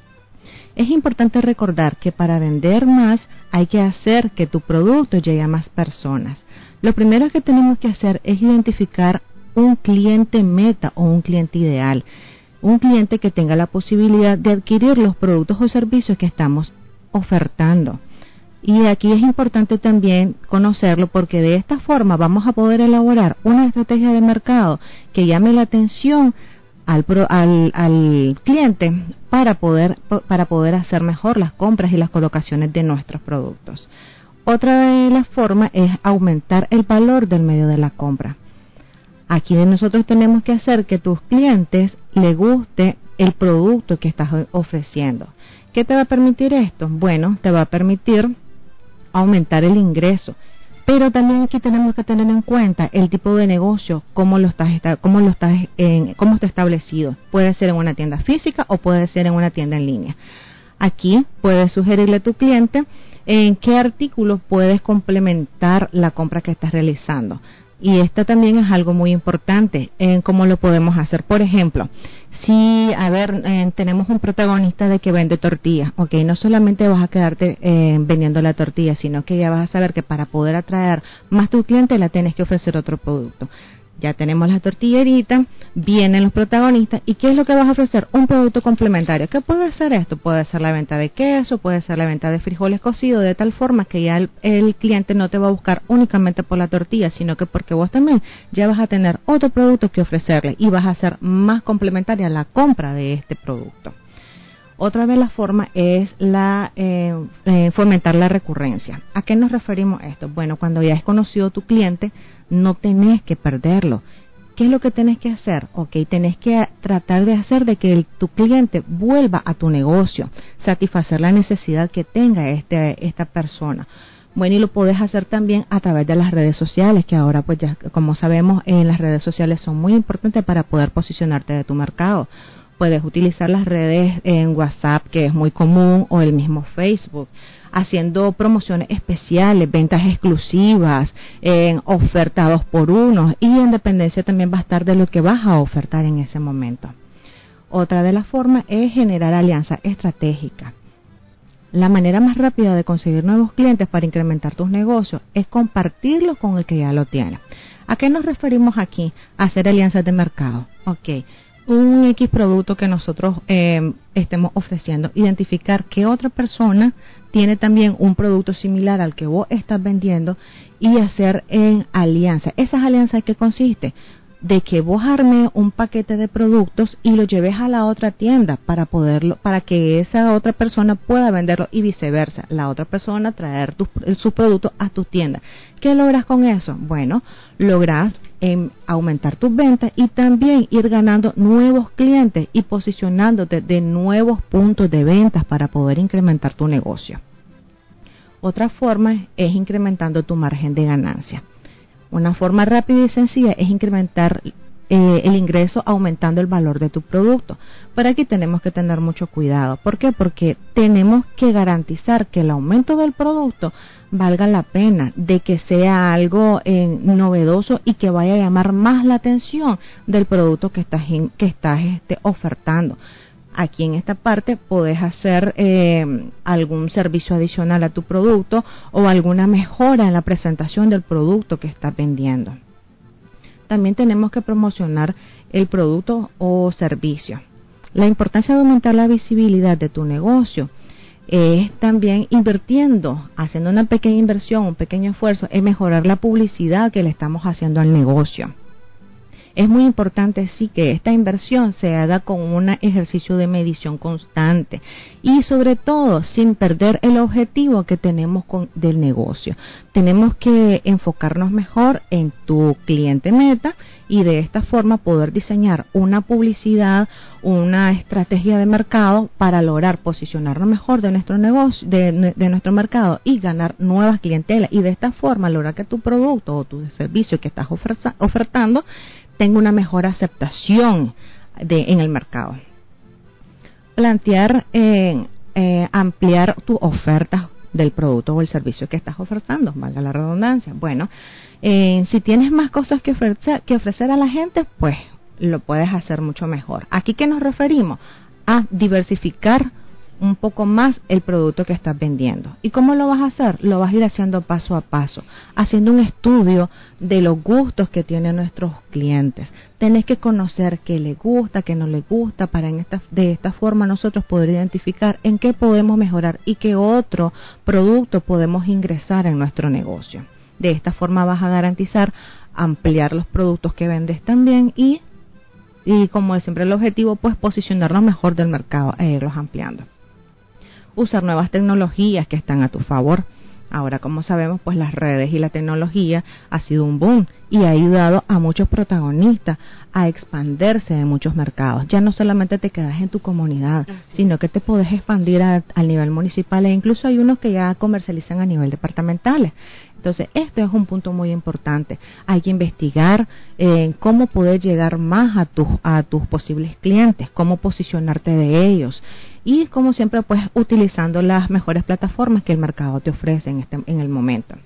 Es importante recordar que para vender más hay que hacer que tu producto llegue a más personas. Lo primero que tenemos que hacer es identificar un cliente meta o un cliente ideal, un cliente que tenga la posibilidad de adquirir los productos o servicios que estamos ofertando. Y aquí es importante también conocerlo porque de esta forma vamos a poder elaborar una estrategia de mercado que llame la atención Al, pro, al, al cliente para poder, para poder hacer mejor las compras y las colocaciones de nuestros productos. Otra de las formas es aumentar el valor del medio de la compra. Aquí nosotros tenemos que hacer que tus clientes les guste el producto que estás ofreciendo. ¿Qué te va a permitir esto? Bueno, te va a permitir aumentar el ingreso. Pero también aquí tenemos que tener en cuenta el tipo de negocio, cómo lo estás, cómo lo estás, en, cómo está establecido. Puede ser en una tienda física o puede ser en una tienda en línea. Aquí puedes sugerirle a tu cliente en qué artículos puedes complementar la compra que estás realizando. Y esto también es algo muy importante en cómo lo podemos hacer. Por ejemplo, si, a ver, eh, tenemos un protagonista de que vende tortillas, ok, no solamente vas a quedarte eh, vendiendo la tortilla, sino que ya vas a saber que para poder atraer más tu cliente la tienes que ofrecer otro producto. Ya tenemos la tortillerita, vienen los protagonistas, ¿y qué es lo que vas a ofrecer? Un producto complementario. ¿Qué puede ser esto? Puede ser la venta de queso, puede ser la venta de frijoles cocidos, de tal forma que ya el, el cliente no te va a buscar únicamente por la tortilla, sino que porque vos también ya vas a tener otro producto que ofrecerle y vas a hacer más complementaria la compra de este producto. Otra de las formas es la eh, eh, fomentar la recurrencia. ¿A qué nos referimos esto? Bueno, cuando ya has conocido a tu cliente, no tenés que perderlo. ¿Qué es lo que tenés que hacer? Ok, tenés que tratar de hacer de que el, tu cliente vuelva a tu negocio, satisfacer la necesidad que tenga este, esta persona. Bueno, y lo podés hacer también a través de las redes sociales, que ahora pues ya como sabemos en las redes sociales son muy importantes para poder posicionarte de tu mercado. Puedes utilizar las redes en WhatsApp, que es muy común, o el mismo Facebook, haciendo promociones especiales, ventas exclusivas, en oferta dos por uno, y en dependencia también va a estar de lo que vas a ofertar en ese momento. Otra de las formas es generar alianzas estratégicas. La manera más rápida de conseguir nuevos clientes para incrementar tus negocios es compartirlos con el que ya lo tiene. ¿A qué nos referimos aquí? A hacer alianzas de mercado. Ok. Un X producto que nosotros eh, estemos ofreciendo, identificar qué otra persona tiene también un producto similar al que vos estás vendiendo y hacer en alianza. ¿Esas alianzas qué consiste? De que vos armes un paquete de productos y lo lleves a la otra tienda para poderlo, para que esa otra persona pueda venderlo y viceversa, la otra persona traer tus, sus productos a tu tienda. ¿Qué logras con eso? Bueno, logras eh, aumentar tus ventas y también ir ganando nuevos clientes y posicionándote de nuevos puntos de ventas para poder incrementar tu negocio. Otra forma es incrementando tu margen de ganancia. Una forma rápida y sencilla es incrementar eh, el ingreso aumentando el valor de tu producto. Pero aquí tenemos que tener mucho cuidado. ¿Por qué? Porque tenemos que garantizar que el aumento del producto valga la pena, de que sea algo eh, novedoso y que vaya a llamar más la atención del producto que estás, in, que estás este, ofertando. Aquí en esta parte podés hacer eh, algún servicio adicional a tu producto o alguna mejora en la presentación del producto que estás vendiendo. También tenemos que promocionar el producto o servicio. La importancia de aumentar la visibilidad de tu negocio es también invirtiendo, haciendo una pequeña inversión, un pequeño esfuerzo en mejorar la publicidad que le estamos haciendo al negocio. Es muy importante sí que esta inversión se haga con un ejercicio de medición constante y sobre todo sin perder el objetivo que tenemos con, del negocio. Tenemos que enfocarnos mejor en tu cliente meta y de esta forma poder diseñar una publicidad, una estrategia de mercado para lograr posicionarnos mejor de nuestro negocio, de, de nuestro mercado y ganar nuevas clientelas y de esta forma lograr que tu producto o tu servicio que estás oferta, ofertando tenga una mejor aceptación de, en el mercado. Plantear, eh, eh, ampliar tu oferta del producto o el servicio que estás ofertando, valga la redundancia. Bueno, eh, si tienes más cosas que ofrecer, que ofrecer a la gente, pues lo puedes hacer mucho mejor. ¿Aquí qué nos referimos? A diversificar un poco más el producto que estás vendiendo. ¿Y cómo lo vas a hacer? Lo vas a ir haciendo paso a paso, haciendo un estudio de los gustos que tienen nuestros clientes. Tenés que conocer qué les gusta, qué no les gusta, para en esta, de esta forma nosotros poder identificar en qué podemos mejorar y qué otro producto podemos ingresar en nuestro negocio. De esta forma vas a garantizar ampliar los productos que vendes también y, y como es siempre el objetivo, pues posicionarnos mejor del mercado e irlos ampliando. Usar nuevas tecnologías que están a tu favor. Ahora, como sabemos, pues las redes y la tecnología ha sido un boom y ha ayudado a muchos protagonistas a expandirse en muchos mercados. Ya no solamente te quedas en tu comunidad, sino que te puedes expandir a, al nivel municipal e incluso hay unos que ya comercializan a nivel departamentales. Entonces, este es un punto muy importante. Hay que investigar eh, cómo poder llegar más a tus a tus posibles clientes, cómo posicionarte de ellos. Y como siempre, pues utilizando las mejores plataformas que el mercado te ofrece en, este, en el momento.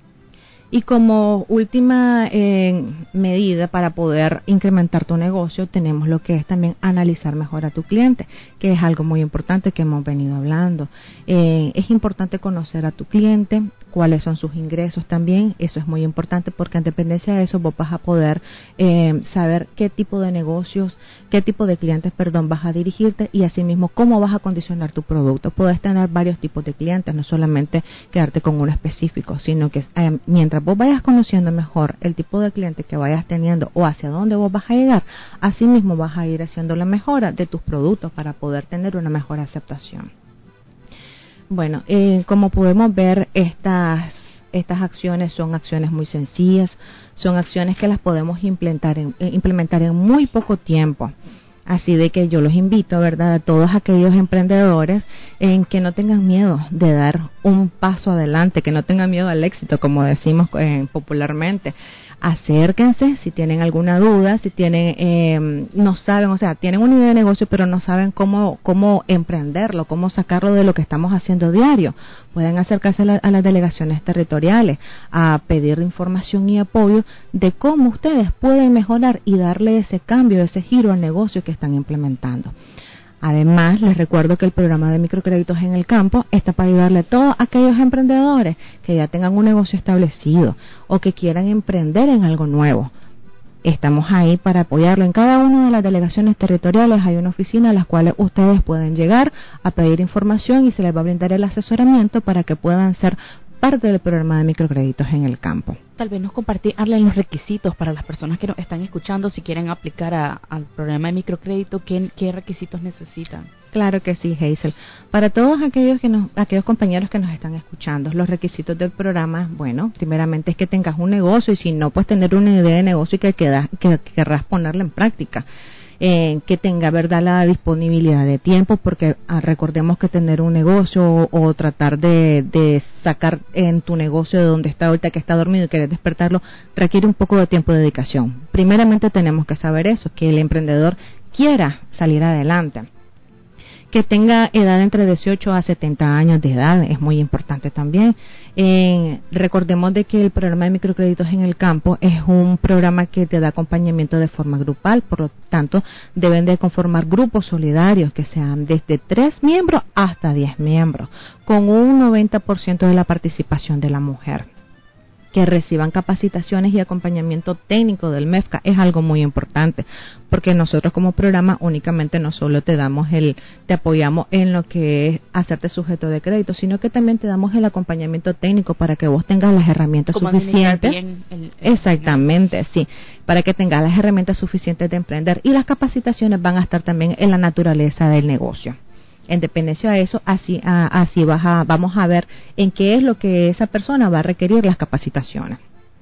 Y como última eh, medida para poder incrementar tu negocio, tenemos lo que es también analizar mejor a tu cliente, que es algo muy importante que hemos venido hablando. Eh, es importante conocer a tu cliente, cuáles son sus ingresos también, eso es muy importante porque en dependencia de eso vos vas a poder eh, saber qué tipo de negocios, qué tipo de clientes, perdón, vas a dirigirte y asimismo cómo vas a condicionar tu producto. Puedes tener varios tipos de clientes, no solamente quedarte con uno específico, sino que eh, mientras vos vayas conociendo mejor el tipo de cliente que vayas teniendo o hacia dónde vos vas a llegar, asimismo vas a ir haciendo la mejora de tus productos para poder tener una mejor aceptación. Bueno, eh, como podemos ver, estas estas acciones son acciones muy sencillas, son acciones que las podemos implementar en, eh, implementar en muy poco tiempo. Así de que yo los invito, ¿verdad?, a todos aquellos emprendedores en que no tengan miedo de dar un paso adelante, que no tengan miedo al éxito, como decimos eh, popularmente. Acérquense si tienen alguna duda, si tienen, eh, no saben, o sea, tienen una idea de negocio pero no saben cómo cómo emprenderlo, cómo sacarlo de lo que estamos haciendo diario. Pueden acercarse a, la, a las delegaciones territoriales a pedir información y apoyo de cómo ustedes pueden mejorar y darle ese cambio, ese giro al negocio que están implementando. Además, les recuerdo que el programa de microcréditos en el campo está para ayudarle a todos aquellos emprendedores que ya tengan un negocio establecido o que quieran emprender en algo nuevo. Estamos ahí para apoyarlo. En cada una de las delegaciones territoriales hay una oficina a las cuales ustedes pueden llegar a pedir información y se les va a brindar el asesoramiento para que puedan ser parte del programa de microcréditos en el campo. Tal vez nos compartir los requisitos para las personas que nos están escuchando si quieren aplicar a, al programa de microcrédito, ¿qué, qué requisitos necesitan? Claro que sí, Hazel. Para todos aquellos que nos, aquellos compañeros que nos están escuchando, los requisitos del programa, bueno, primeramente es que tengas un negocio y si no, pues tener una idea de negocio y que, queda, que querrás ponerla en práctica. Eh, que tenga, verdad, la disponibilidad de tiempo, porque ah, recordemos que tener un negocio o, o tratar de, de sacar en tu negocio de donde está ahorita que está dormido y querer despertarlo requiere un poco de tiempo de dedicación. Primeramente tenemos que saber eso, que el emprendedor quiera salir adelante. Que tenga edad entre dieciocho a setenta años de edad, es muy importante también. Eh, recordemos de que el programa de microcréditos en el campo es un programa que te da acompañamiento de forma grupal, por lo tanto deben de conformar grupos solidarios que sean desde tres miembros hasta diez miembros, con un noventa por ciento de la participación de la mujer. que reciban capacitaciones y acompañamiento técnico del MEFCA es algo muy importante, porque nosotros como programa únicamente no solo te damos el, te apoyamos en lo que es hacerte sujeto de crédito, sino que también te damos el acompañamiento técnico para que vos tengas las herramientas Como suficientes. bien el, el, Exactamente, sí, para que tengas las herramientas suficientes de emprender, y las capacitaciones van a estar también en la naturaleza del negocio. En dependencia de eso, así, a, así vas a, vamos a ver en qué es lo que esa persona va a requerir las capacitaciones.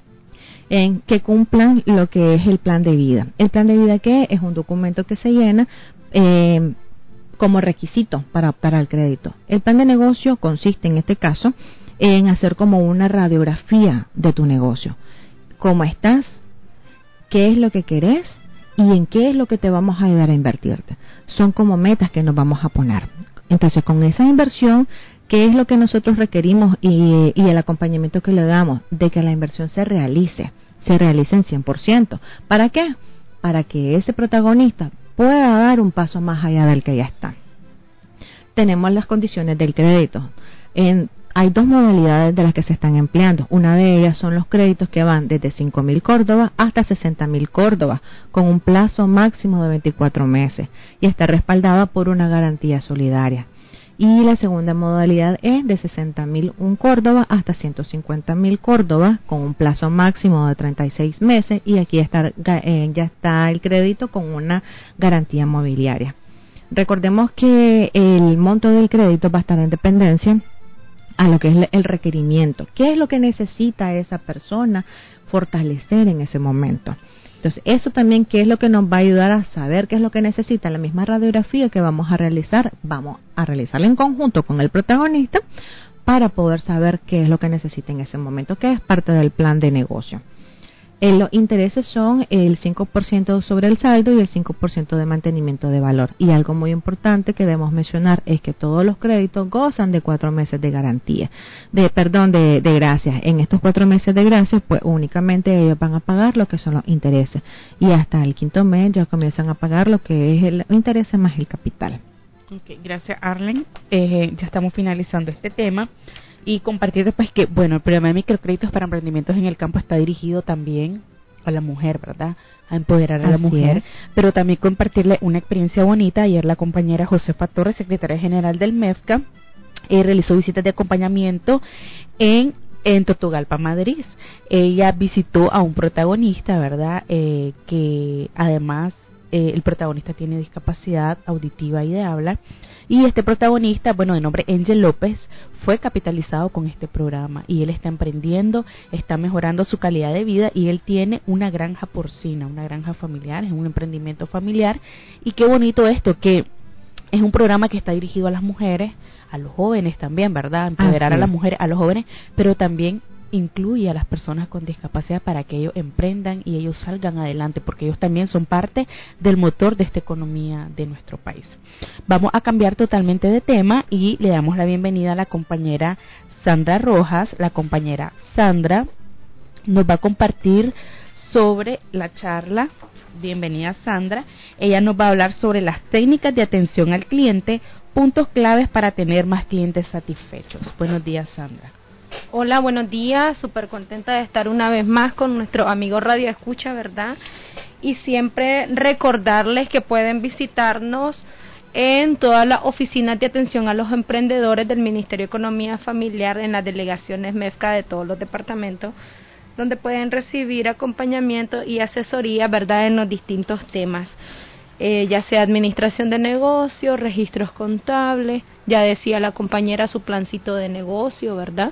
En que cumplan lo que es el plan de vida. El plan de vida, ¿qué es? Es un documento que se llena eh, como requisito para optar al crédito. El plan de negocio consiste, en este caso, en hacer como una radiografía de tu negocio. ¿Cómo estás? ¿Qué es lo que querés? ¿Y en qué es lo que te vamos a ayudar a invertirte? Son como metas que nos vamos a poner. Entonces, con esa inversión, ¿qué es lo que nosotros requerimos y, y el acompañamiento que le damos? De que la inversión se realice, se realice en cien por ciento. ¿Para qué? Para que ese protagonista pueda dar un paso más allá del que ya está. Tenemos las condiciones del crédito. En Hay dos modalidades de las que se están empleando. Una de ellas son los créditos que van desde cinco mil córdobas hasta sesenta mil córdobas, con un plazo máximo de veinticuatro meses, y está respaldada por una garantía solidaria. Y la segunda modalidad es de sesenta mil un córdobas hasta ciento cincuenta mil córdobas, con un plazo máximo de treinta y seis meses, y aquí está, eh, ya está el crédito con una garantía mobiliaria. Recordemos que el monto del crédito va a estar en dependencia a lo que es el requerimiento. ¿Qué es lo que necesita esa persona fortalecer en ese momento? Entonces, eso también, ¿qué es lo que nos va a ayudar a saber qué es lo que necesita? La misma radiografía que vamos a realizar, vamos a realizarla en conjunto con el protagonista para poder saber qué es lo que necesita en ese momento, que es parte del plan de negocio. Eh, los intereses son el cinco por ciento sobre el saldo y el cinco por ciento de mantenimiento de valor. Y algo muy importante que debemos mencionar es que todos los créditos gozan de cuatro meses de garantía, de perdón, de, de gracias. En estos cuatro meses de gracias, pues únicamente ellos van a pagar lo que son los intereses. Y hasta el quinto mes ya comienzan a pagar lo que es el interés más el capital. Okay, gracias, Arlen. Eh, ya estamos finalizando este tema. Y compartir después que, bueno, el programa de microcréditos para emprendimientos en el campo está dirigido también a la mujer, ¿verdad? A empoderar a la Así mujer, es. pero también compartirle una experiencia bonita. Ayer la compañera Josefa Torres, secretaria general del MEFCA, eh, realizó visitas de acompañamiento en en Totogalpa, Madrid. Ella visitó a un protagonista, ¿verdad? Eh, que además eh, el protagonista tiene discapacidad auditiva y de habla. Y este protagonista, bueno, de nombre Angel López, fue capitalizado con este programa y él está emprendiendo, está mejorando su calidad de vida y él tiene una granja porcina, una granja familiar, es un emprendimiento familiar. Y qué bonito esto, que es un programa que está dirigido a las mujeres, a los jóvenes también, ¿verdad? Empoderar a las mujeres, a los jóvenes, pero también incluye a las personas con discapacidad para que ellos emprendan y ellos salgan adelante, porque ellos también son parte del motor de esta economía de nuestro país. Vamos a cambiar totalmente de tema y le damos la bienvenida a la compañera Sandra Rojas. La compañera Sandra nos va a compartir sobre la charla. Bienvenida, Sandra. Ella nos va a hablar sobre las técnicas de atención al cliente, puntos claves para tener más clientes satisfechos. Buenos días, Sandra. Hola, buenos días, súper contenta de estar una vez más con nuestro amigo Radio Escucha, ¿verdad? Y siempre recordarles que pueden visitarnos en todas las oficinas de atención a los emprendedores del Ministerio de Economía Familiar, en las delegaciones MEFCA de todos los departamentos, donde pueden recibir acompañamiento y asesoría, ¿verdad?, en los distintos temas. Eh, ya sea administración de negocios, registros contables, ya decía la compañera su plancito de negocio, ¿verdad?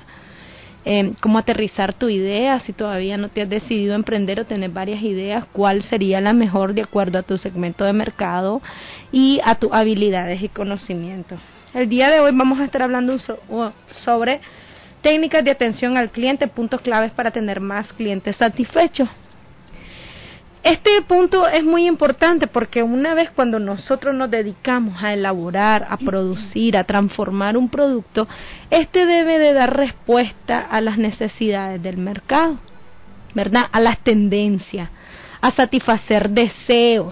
Eh, cómo aterrizar tu idea, si todavía no te has decidido emprender o tener varias ideas, cuál sería la mejor de acuerdo a tu segmento de mercado y a tus habilidades y conocimientos. El día de hoy vamos a estar hablando so- sobre técnicas de atención al cliente, puntos claves para tener más clientes satisfechos. Este punto es muy importante porque una vez cuando nosotros nos dedicamos a elaborar, a producir, a transformar un producto, este debe de dar respuesta a las necesidades del mercado, ¿verdad? A las tendencias, a satisfacer deseos.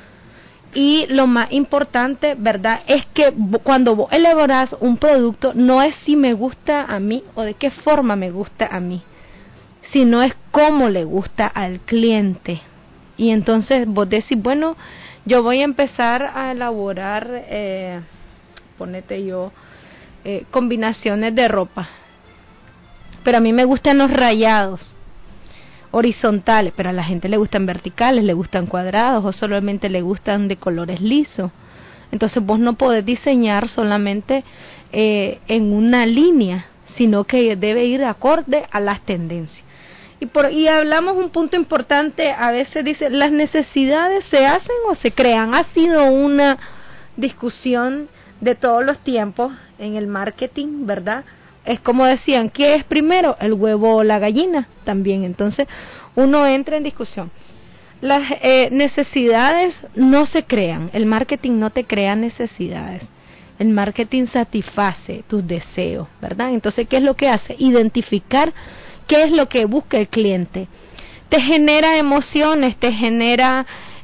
Y lo más importante, ¿verdad?, es que cuando vos elaborás un producto, no es si me gusta a mí o de qué forma me gusta a mí, sino es cómo le gusta al cliente. Y entonces vos decís, bueno, yo voy a empezar a elaborar, eh, ponete yo, eh, combinaciones de ropa, pero a mí me gustan los rayados horizontales, pero a la gente le gustan verticales, le gustan cuadrados o solamente le gustan de colores lisos. Entonces vos no podés diseñar solamente eh, en una línea, sino que debe ir acorde a las tendencias. Y, por, y hablamos un punto importante, a veces dice, ¿las necesidades se hacen o se crean? Ha sido una discusión de todos los tiempos en el marketing, ¿verdad? Es como decían, ¿qué es primero, el huevo o la gallina? También, entonces uno entra en discusión. Las eh, necesidades no se crean, el marketing no te crea necesidades, el marketing satisface tus deseos, ¿verdad? Entonces, ¿qué es lo que hace? Identificar qué es lo que busca el cliente. Te genera emociones, te genera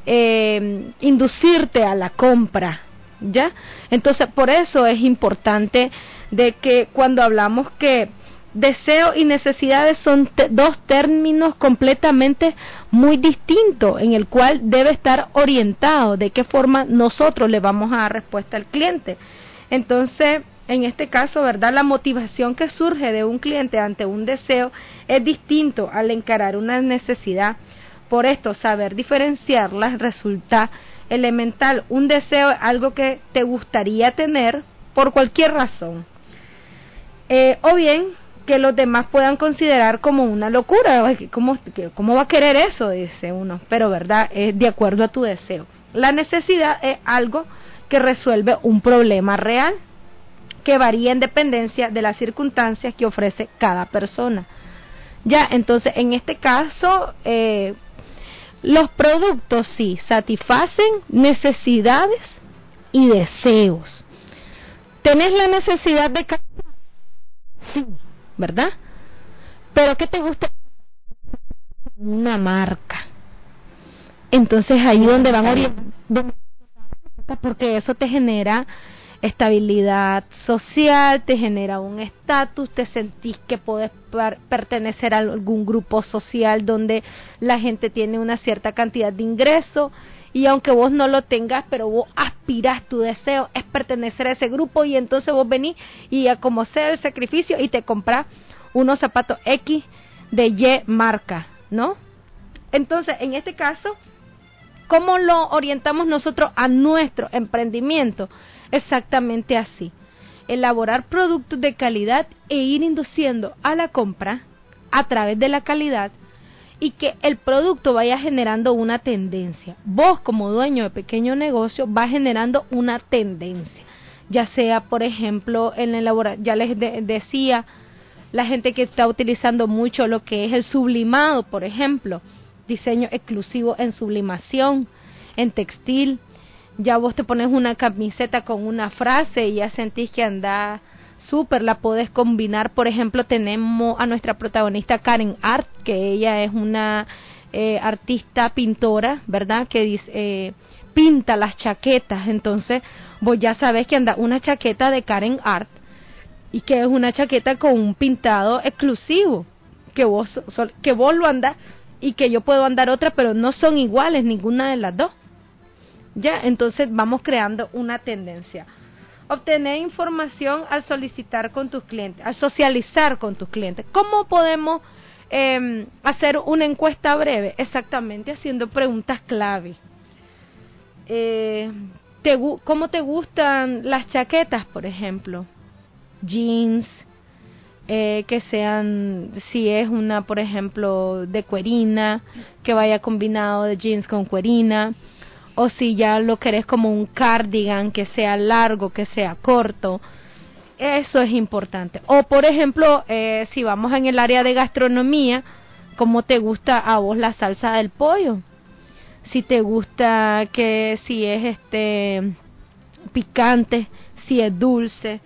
eh, inducirte a la compra, ¿ya? Entonces, por eso es importante de que cuando hablamos que deseo y necesidades son te- dos términos completamente muy distintos, en el cual debe estar orientado de qué forma nosotros le vamos a dar respuesta al cliente. Entonces, en este caso, ¿verdad? La motivación que surge de un cliente ante un deseo es distinto al encarar una necesidad. Por esto, saber diferenciarlas resulta elemental. Un deseo es algo que te gustaría tener por cualquier razón. Eh, o bien que los demás puedan considerar como una locura. ¿Cómo, cómo va a querer eso? Dice uno. Pero, ¿verdad? Es de acuerdo a tu deseo. La necesidad es algo que resuelve un problema real, que varía en dependencia de las circunstancias que ofrece cada persona. Ya, entonces, en este caso, eh, los productos sí satisfacen necesidades y deseos. ¿Tenés la necesidad de calidad? Sí, ¿verdad? Pero ¿qué te gusta? Una marca. Entonces ahí donde van orientando, porque eso te genera estabilidad social, te genera un estatus, te sentís que podés per- pertenecer a algún grupo social donde la gente tiene una cierta cantidad de ingreso, y aunque vos no lo tengas, pero vos aspirás, tu deseo es pertenecer a ese grupo, y entonces vos venís y a como sea el sacrificio y te comprás unos zapatos X de Y marca, ¿no? Entonces, en este caso, ¿cómo lo orientamos nosotros a nuestro emprendimiento? Exactamente así. Elaborar productos de calidad e ir induciendo a la compra a través de la calidad, y que el producto vaya generando una tendencia. Vos, como dueño de pequeño negocio, vas generando una tendencia. Ya sea, por ejemplo, en elaborar, ya les de- decía, la gente que está utilizando mucho lo que es el sublimado, por ejemplo, diseño exclusivo en sublimación, en textil. Ya vos te pones una camiseta con una frase y ya sentís que anda súper, la podés combinar. Por ejemplo, tenemos a nuestra protagonista Karen Art, que ella es una eh, artista pintora, ¿verdad? Que dice, eh, pinta las chaquetas. Entonces vos ya sabés que anda una chaqueta de Karen Art, y que es una chaqueta con un pintado exclusivo, que vos, so, que vos lo andás y que yo puedo andar otra, pero no son iguales ninguna de las dos. Ya, entonces vamos creando una tendencia. Obtener información al solicitar con tus clientes, al socializar con tus clientes. ¿Cómo podemos eh, hacer una encuesta breve? Exactamente, haciendo preguntas clave. Eh, te, ¿Cómo te gustan las chaquetas, por ejemplo? Jeans, eh, que sean, si es una, por ejemplo, de cuerina, que vaya combinado de jeans con cuerina. O si ya lo querés como un cardigan, que sea largo, que sea corto. Eso es importante. O por ejemplo, eh, si vamos en el área de gastronomía, ¿cómo te gusta a vos la salsa del pollo? Si te gusta que si es este picante, si es dulce,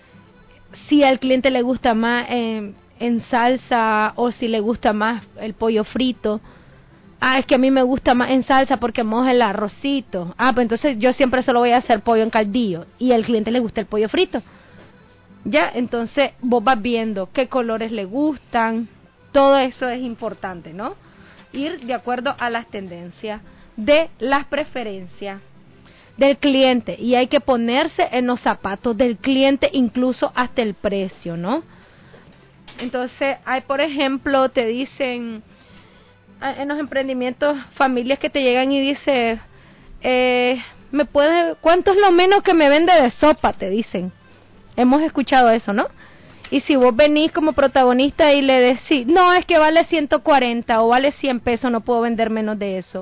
si al cliente le gusta más eh, en salsa, o si le gusta más el pollo frito. Ah, es que a mí me gusta más en salsa porque moja el arrocito. Ah, pues entonces yo siempre solo voy a hacer pollo en caldillo, y al cliente le gusta el pollo frito. Ya, entonces vos vas viendo qué colores le gustan, todo eso es importante, ¿no? Ir de acuerdo a las tendencias de las preferencias del cliente, y hay que ponerse en los zapatos del cliente, incluso hasta el precio, ¿no? Entonces, hay, por ejemplo, te dicen en los emprendimientos, familias que te llegan y dicen, eh, ¿me puede, cuánto es lo menos que me vende de sopa? Te dicen. Hemos escuchado eso, ¿no? Y si vos venís como protagonista y le decís, no, es que vale ciento cuarenta o vale cien pesos, no puedo vender menos de eso,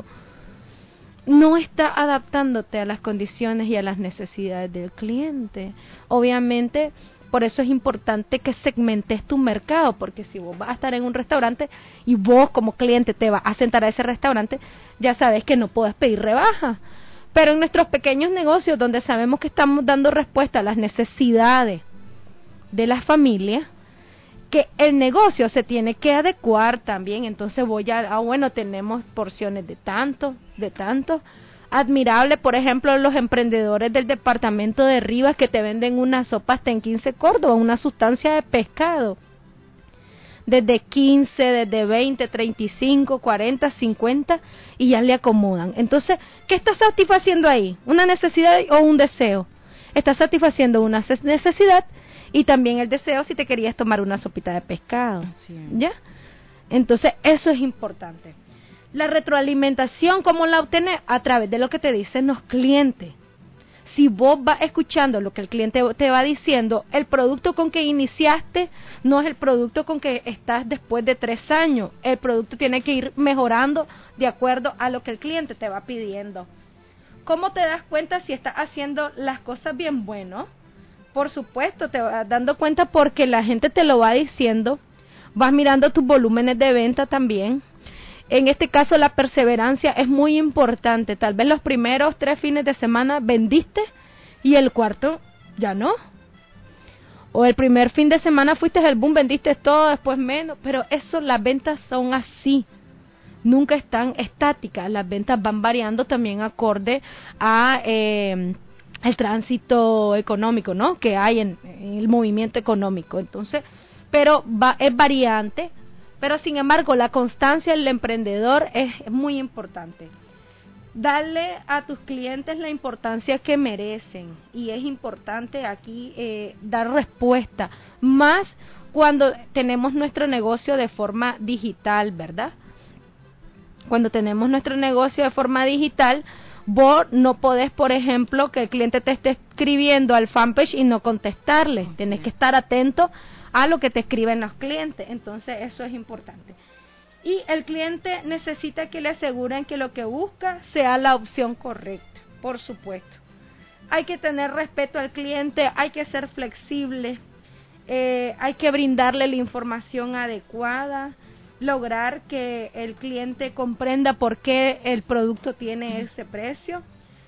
no está adaptándote a las condiciones y a las necesidades del cliente. Obviamente, por eso es importante que segmentes tu mercado, porque si vos vas a estar en un restaurante y vos como cliente te vas a sentar a ese restaurante, ya sabes que no puedes pedir rebaja. Pero en nuestros pequeños negocios, donde sabemos que estamos dando respuesta a las necesidades de las familias, que el negocio se tiene que adecuar también. Entonces voy a, ah, bueno, tenemos porciones de tanto, de tanto. Admirable, por ejemplo, los emprendedores del departamento de Rivas que te venden una sopa hasta en quince córdobas, una sustancia de pescado. Desde quince, desde veinte, treinta y cinco, cuarenta, cincuenta, y ya le acomodan. Entonces, ¿qué estás satisfaciendo ahí? ¿Una necesidad o un deseo? Estás satisfaciendo una necesidad y también el deseo si te querías tomar una sopita de pescado. ¿Ya? Entonces, eso es importante. La retroalimentación, ¿cómo la obtener? A través de lo que te dicen los clientes. Si vos vas escuchando lo que el cliente te va diciendo, el producto con que iniciaste no es el producto con que estás después de tres años. El producto tiene que ir mejorando de acuerdo a lo que el cliente te va pidiendo. ¿Cómo te das cuenta si estás haciendo las cosas bien? Bueno, por supuesto, te vas dando cuenta porque la gente te lo va diciendo. Vas mirando tus volúmenes de venta también. En este caso, la perseverancia es muy importante. Tal vez los primeros tres fines de semana vendiste y el cuarto ya no. O el primer fin de semana fuiste el boom, vendiste todo, después menos. Pero eso, las ventas son así. Nunca están estáticas. Las ventas van variando también acorde a eh, el tránsito económico, ¿no? Que hay en, en el movimiento económico. Entonces, pero va, es variante. Pero sin embargo, la constancia del emprendedor es muy importante. Darle a tus clientes la importancia que merecen, y es importante aquí eh, dar respuesta, más cuando tenemos nuestro negocio de forma digital, ¿verdad? Cuando tenemos nuestro negocio de forma digital, vos no podés, por ejemplo, que el cliente te esté escribiendo al fanpage y no contestarle. Okay. Tenés que estar atento a lo que te escriben los clientes. Entonces eso es importante. Y el cliente necesita que le aseguren que lo que busca sea la opción correcta, por supuesto. Hay que tener respeto al cliente, hay que ser flexible, eh, hay que brindarle la información adecuada, lograr que el cliente comprenda por qué el producto tiene ese precio.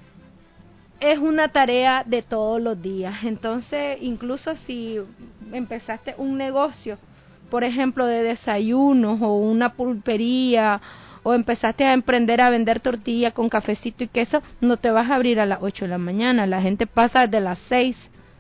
Es una tarea de todos los días. Entonces, incluso si empezaste un negocio, por ejemplo, de desayunos o una pulpería, o empezaste a emprender a vender tortilla con cafecito y queso, no te vas a abrir a las ocho de la mañana. La gente pasa desde las seis.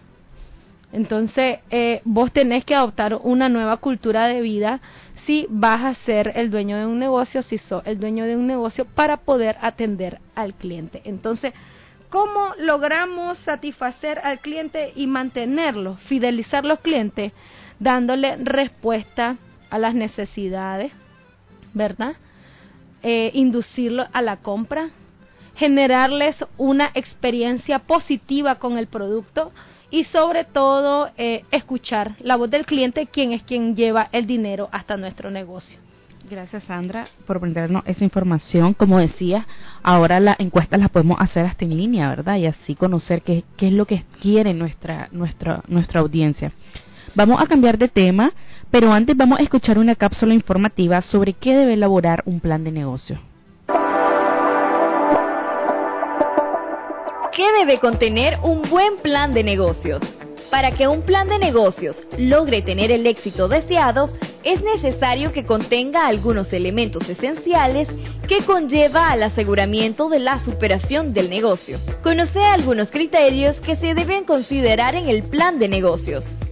Entonces, eh, vos tenés que adoptar una nueva cultura de vida si vas a ser el dueño de un negocio, si sos el dueño de un negocio, para poder atender al cliente. Entonces, ¿cómo logramos satisfacer al cliente y mantenerlo, fidelizar los clientes? Dándole respuesta a las necesidades, ¿verdad? Eh, inducirlo a la compra, generarles una experiencia positiva con el producto y sobre todo eh, escuchar la voz del cliente, quien es quien lleva el dinero hasta nuestro negocio. Gracias, Sandra, por brindarnos esa información. Como decía, ahora las encuestas las podemos hacer hasta en línea, ¿verdad? Y así conocer qué, qué es lo que quiere nuestra, nuestra, nuestra audiencia. Vamos a cambiar de tema, pero antes vamos a escuchar una cápsula informativa sobre qué debe elaborar un plan de negocio. ¿Qué debe contener un buen plan de negocios? Para que un plan de negocios logre tener el éxito deseado, es necesario que contenga algunos elementos esenciales que conlleva al aseguramiento de la superación del negocio. Conoce algunos criterios que se deben considerar en el plan de negocios.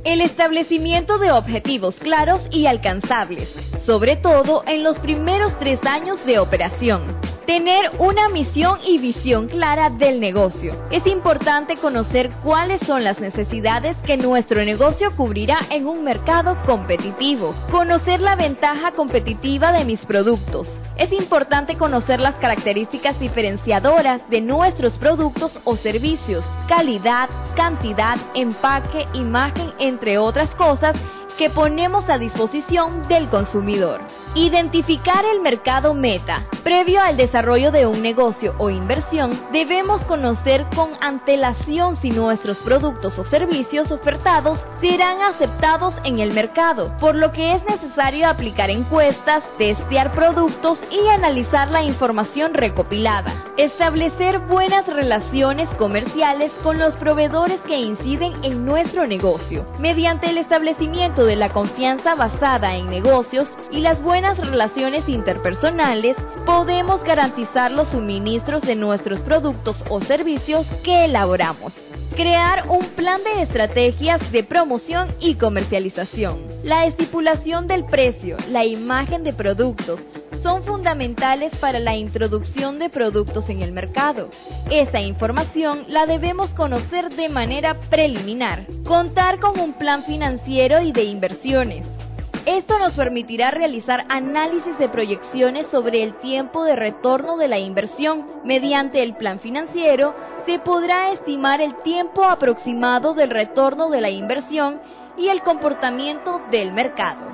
El establecimiento de objetivos claros y alcanzables, sobre todo en los primeros tres años de operación. Tener una misión y visión clara del negocio. Es importante conocer cuáles son las necesidades que nuestro negocio cubrirá en un mercado competitivo. Conocer la ventaja competitiva de mis productos. Es importante conocer las características diferenciadoras de nuestros productos o servicios, calidad, cantidad, empaque, imagen, entre otras cosas que ponemos a disposición del consumidor. Identificar el mercado meta. Previo al desarrollo de un negocio o inversión, debemos conocer con antelación si nuestros productos o servicios ofertados serán aceptados en el mercado, por lo que es necesario aplicar encuestas, testear productos y analizar la información recopilada. Establecer buenas relaciones comerciales con los proveedores que inciden en nuestro negocio, mediante el establecimiento de la confianza basada en negocios y las buenas relaciones interpersonales, podemos garantizar los suministros de nuestros productos o servicios que elaboramos. Crear un plan de estrategias de promoción y comercialización. La estipulación del precio, la imagen de productos, son fundamentales para la introducción de productos en el mercado. Esa información la debemos conocer de manera preliminar. Contar con un plan financiero y de inversiones. Esto nos permitirá realizar análisis de proyecciones sobre el tiempo de retorno de la inversión. Mediante el plan financiero se podrá estimar el tiempo aproximado del retorno de la inversión y el comportamiento del mercado.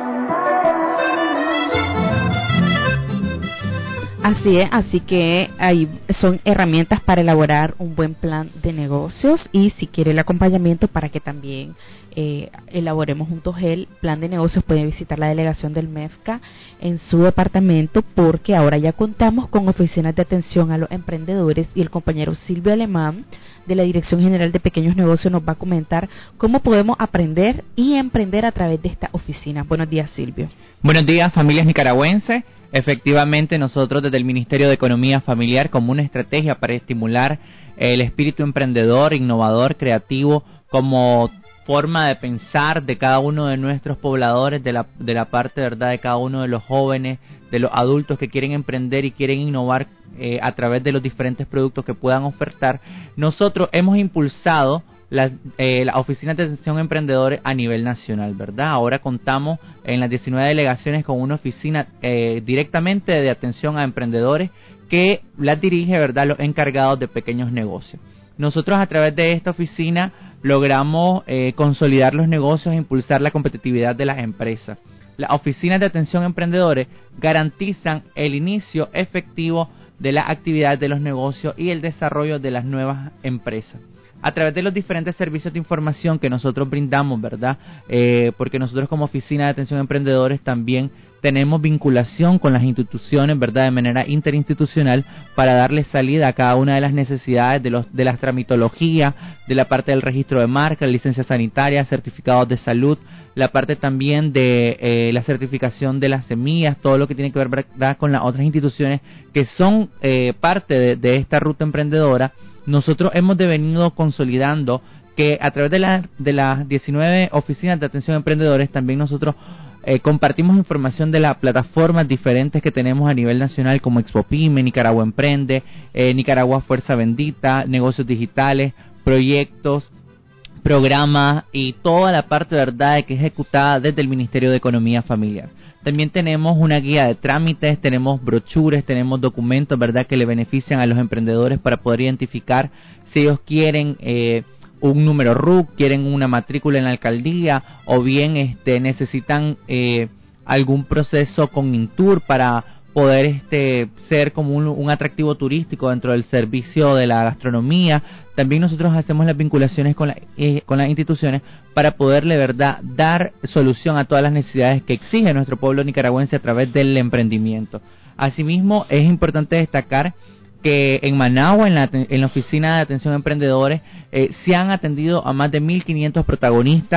Así es, así que ahí son herramientas para elaborar un buen plan de negocios, y si quiere el acompañamiento para que también eh, elaboremos juntos el plan de negocios, puede visitar la delegación del MEFCA en su departamento, porque ahora ya contamos con oficinas de atención a los emprendedores, y el compañero Silvio Alemán de la Dirección General de Pequeños Negocios nos va a comentar cómo podemos aprender y emprender a través de esta oficina. Buenos días, Silvio. Buenos días, familias nicaragüenses. Efectivamente, nosotros desde el Ministerio de Economía Familiar, como una estrategia para estimular el espíritu emprendedor, innovador, creativo, como forma de pensar de cada uno de nuestros pobladores, de la, de la parte, verdad, de cada uno de los jóvenes, de los adultos que quieren emprender y quieren innovar eh, a través de los diferentes productos que puedan ofertar, nosotros hemos impulsado las eh, la oficinas de atención a emprendedores a nivel nacional, ¿verdad? Ahora contamos en las diecinueve delegaciones con una oficina eh, directamente de atención a emprendedores que las dirige, ¿verdad?, los encargados de pequeños negocios. Nosotros a través de esta oficina logramos eh, consolidar los negocios e impulsar la competitividad de las empresas. Las oficinas de atención a emprendedores garantizan el inicio efectivo de las actividades de los negocios y el desarrollo de las nuevas empresas. A través de los diferentes servicios de información que nosotros brindamos, ¿verdad? Eh, porque nosotros como Oficina de Atención a Emprendedores también tenemos vinculación con las instituciones, ¿verdad?, de manera interinstitucional, para darle salida a cada una de las necesidades de los de las tramitologías, de la parte del registro de marca, licencias sanitarias, certificados de salud, la parte también de eh, la certificación de las semillas, todo lo que tiene que ver, ¿verdad?, con las otras instituciones que son eh, parte de, de esta ruta emprendedora. Nosotros hemos devenido consolidando que a través de, la, de las diecinueve oficinas de atención a emprendedores también nosotros eh, compartimos información de las plataformas diferentes que tenemos a nivel nacional, como Expopime, Nicaragua Emprende, eh, Nicaragua Fuerza Bendita, negocios digitales, proyectos, programas y toda la parte, verdad, que es ejecutada desde el Ministerio de Economía Familiar. También tenemos una guía de trámites, tenemos brochures, tenemos documentos, ¿verdad?, que le benefician a los emprendedores para poder identificar si ellos quieren eh, un número R U C, quieren una matrícula en la alcaldía, o bien este necesitan eh, algún proceso con Intur para poder este ser como un, un atractivo turístico dentro del servicio de la gastronomía. También nosotros hacemos las vinculaciones con, la, eh, con las instituciones para poderle, verdad, dar solución a todas las necesidades que exige nuestro pueblo nicaragüense a través del emprendimiento. Asimismo, es importante destacar que en Managua, en la, en la Oficina de Atención a Emprendedores, eh, se han atendido a más de mil quinientos protagonistas,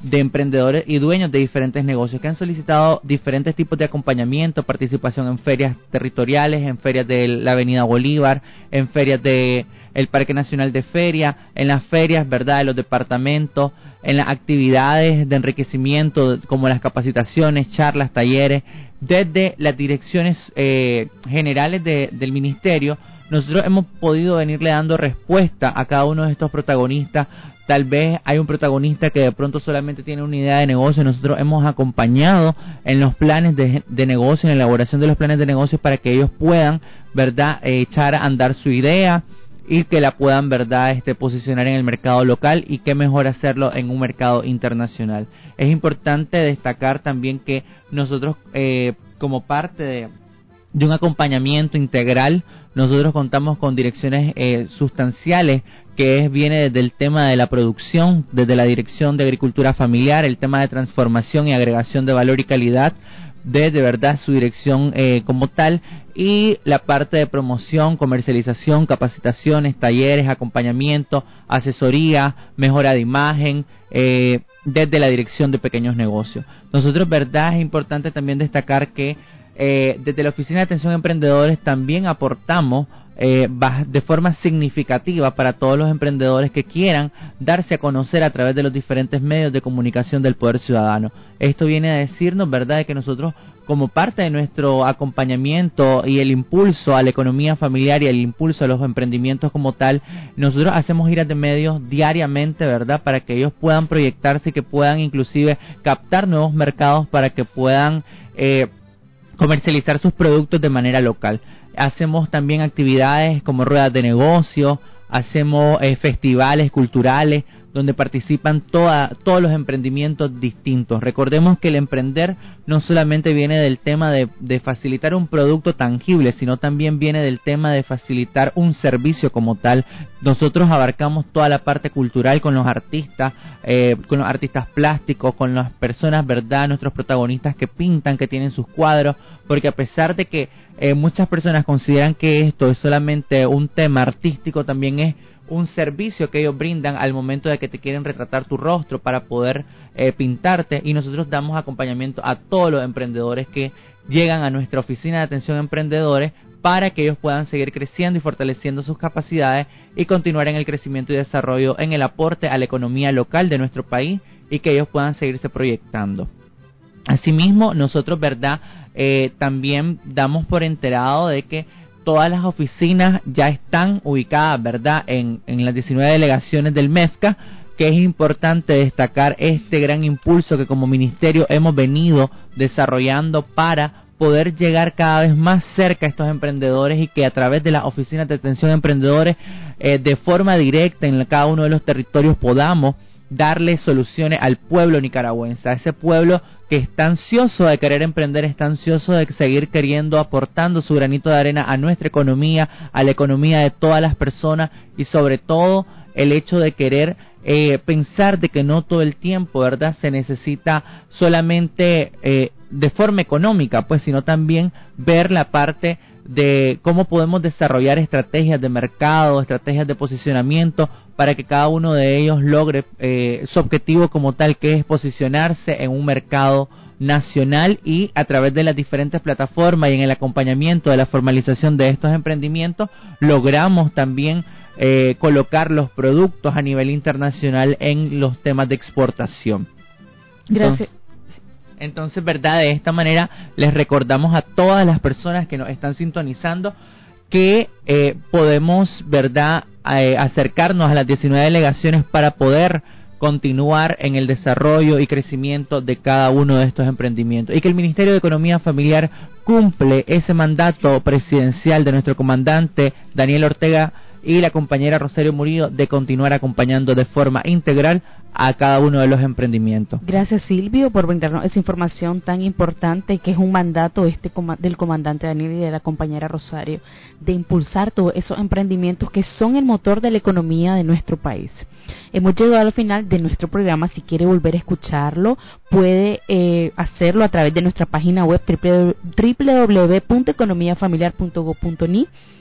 de emprendedores y dueños de diferentes negocios que han solicitado diferentes tipos de acompañamiento, participación en ferias territoriales, en ferias de la Avenida Bolívar, en ferias de el Parque Nacional de Feria, en las ferias, ¿verdad?, de los departamentos, en las actividades de enriquecimiento como las capacitaciones, charlas, talleres, desde las direcciones eh, generales de, del ministerio. Nosotros hemos podido venirle dando respuesta a cada uno de estos protagonistas. Tal vez hay un protagonista que de pronto solamente tiene una idea de negocio. Nosotros hemos acompañado en los planes de, de negocio, en la elaboración de los planes de negocio para que ellos puedan, ¿verdad?, eh, echar a andar su idea y que la puedan, ¿verdad?, este, posicionar en el mercado local, y qué mejor hacerlo en un mercado internacional. Es importante destacar también que nosotros, eh, como parte de, de un acompañamiento integral, nosotros contamos con direcciones eh, sustanciales, que es, viene desde el tema de la producción, desde la Dirección de Agricultura Familiar, el tema de transformación y agregación de valor y calidad, desde verdad su dirección eh, como tal, y la parte de promoción, comercialización, capacitaciones, talleres, acompañamiento, asesoría, mejora de imagen, eh, desde la Dirección de Pequeños Negocios. Nosotros, verdad, es importante también destacar que eh, desde la Oficina de Atención a Emprendedores también aportamos Eh, de forma significativa para todos los emprendedores que quieran darse a conocer a través de los diferentes medios de comunicación del Poder Ciudadano. Esto viene a decirnos, ¿verdad?, de que nosotros, como parte de nuestro acompañamiento y el impulso a la economía familiar y el impulso a los emprendimientos como tal, nosotros hacemos giras de medios diariamente, ¿verdad?, para que ellos puedan proyectarse y que puedan inclusive captar nuevos mercados para que puedan eh, comercializar sus productos de manera local. Hacemos también actividades como ruedas de negocio, hacemos eh, festivales culturales donde participan toda, todos los emprendimientos distintos. Recordemos que el emprender no solamente viene del tema de, de facilitar un producto tangible, sino también viene del tema de facilitar un servicio como tal. Nosotros abarcamos toda la parte cultural con los artistas, eh, con los artistas plásticos, con las personas, ¿verdad?, nuestros protagonistas que pintan, que tienen sus cuadros, porque a pesar de que eh, muchas personas consideran que esto es solamente un tema artístico, también es un servicio que ellos brindan al momento de que te quieren retratar tu rostro para poder eh, pintarte, y nosotros damos acompañamiento a todos los emprendedores que llegan a nuestra oficina de atención a emprendedores para que ellos puedan seguir creciendo y fortaleciendo sus capacidades y continuar en el crecimiento y desarrollo, en el aporte a la economía local de nuestro país, y que ellos puedan seguirse proyectando. Asimismo, nosotros, verdad, eh, también damos por enterado de que todas las oficinas ya están ubicadas, ¿verdad?, en, en las diecinueve delegaciones del MEFCA, que es importante destacar este gran impulso que como ministerio hemos venido desarrollando para poder llegar cada vez más cerca a estos emprendedores, y que a través de las oficinas de atención a emprendedores, eh, de forma directa en cada uno de los territorios, podamos darle soluciones al pueblo nicaragüense, a ese pueblo que está ansioso de querer emprender, está ansioso de seguir queriendo, aportando su granito de arena a nuestra economía, a la economía de todas las personas, y sobre todo el hecho de querer eh, pensar de que no todo el tiempo, ¿verdad?, se necesita solamente eh, de forma económica, pues, sino también ver la parte de cómo podemos desarrollar estrategias de mercado, estrategias de posicionamiento, para que cada uno de ellos logre eh, su objetivo como tal, que es posicionarse en un mercado nacional, y a través de las diferentes plataformas y en el acompañamiento de la formalización de estos emprendimientos, logramos también eh, colocar los productos a nivel internacional en los temas de exportación. Gracias. Entonces, Entonces, verdad, de esta manera les recordamos a todas las personas que nos están sintonizando que eh, podemos, verdad, eh, acercarnos a las diecinueve delegaciones para poder continuar en el desarrollo y crecimiento de cada uno de estos emprendimientos, y que el Ministerio de Economía Familiar cumple ese mandato presidencial de nuestro comandante Daniel Ortega y la compañera Rosario Murillo, de continuar acompañando de forma integral a cada uno de los emprendimientos. Gracias, Silvio, por brindarnos esa información tan importante, que es un mandato este del comandante Daniel y de la compañera Rosario, de impulsar todos esos emprendimientos que son el motor de la economía de nuestro país. Hemos llegado al final de nuestro programa. Si quiere volver a escucharlo, puede eh, hacerlo a través de nuestra página web doble u doble u doble u punto economía familiar punto gob punto ni.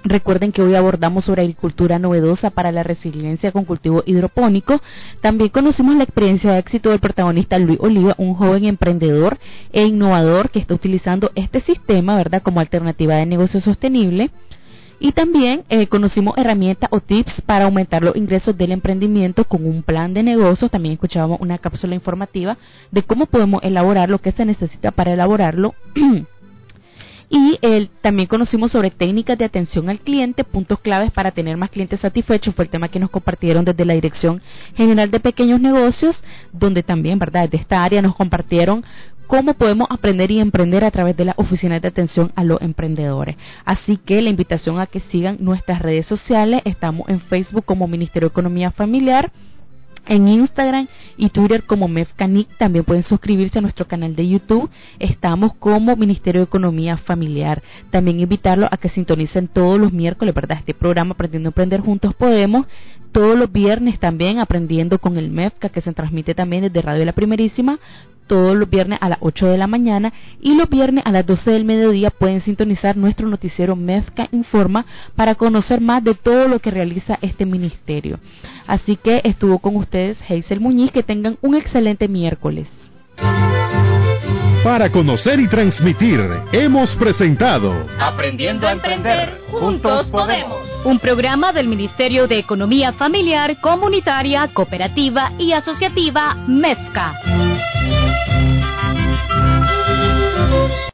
Recuerden que hoy abordamos sobre agricultura novedosa para la resiliencia con cultivo hidropónico. También conocimos la experiencia de éxito del protagonista Luis Oliva, un joven emprendedor e innovador que está utilizando este sistema, ¿verdad?, como alternativa de negocio sostenible. Y también eh, conocimos herramientas o tips para aumentar los ingresos del emprendimiento con un plan de negocios. También escuchábamos una cápsula informativa de cómo podemos elaborar lo que se necesita para elaborarlo. Y el, también conocimos sobre técnicas de atención al cliente, puntos claves para tener más clientes satisfechos. Fue el tema que nos compartieron desde la Dirección General de Pequeños Negocios, donde también, ¿verdad?, desde esta área nos compartieron cómo podemos aprender y emprender a través de las oficinas de atención a los emprendedores. Así que la invitación a que sigan nuestras redes sociales. Estamos en Facebook como Ministerio de Economía Familiar, en Instagram y Twitter como MEFCANIC. También pueden suscribirse a nuestro canal de YouTube. Estamos como Ministerio de Economía Familiar. También invitarlos a que sintonicen todos los miércoles, ¿verdad?, este programa Aprendiendo a Emprender Juntos Podemos. Todos los viernes también Aprendiendo con el MEFCA, que se transmite también desde Radio La Primerísima, todos los viernes a las ocho de la mañana, y los viernes a las doce del mediodía pueden sintonizar nuestro noticiero MEFCA Informa para conocer más de todo lo que realiza este ministerio. Así que estuvo con ustedes Hazel Muñiz. Que tengan un excelente miércoles. Para conocer y transmitir, hemos presentado Aprendiendo a Emprender, Juntos Podemos. Un programa del Ministerio de Economía Familiar, Comunitaria, Cooperativa y Asociativa MEFCA.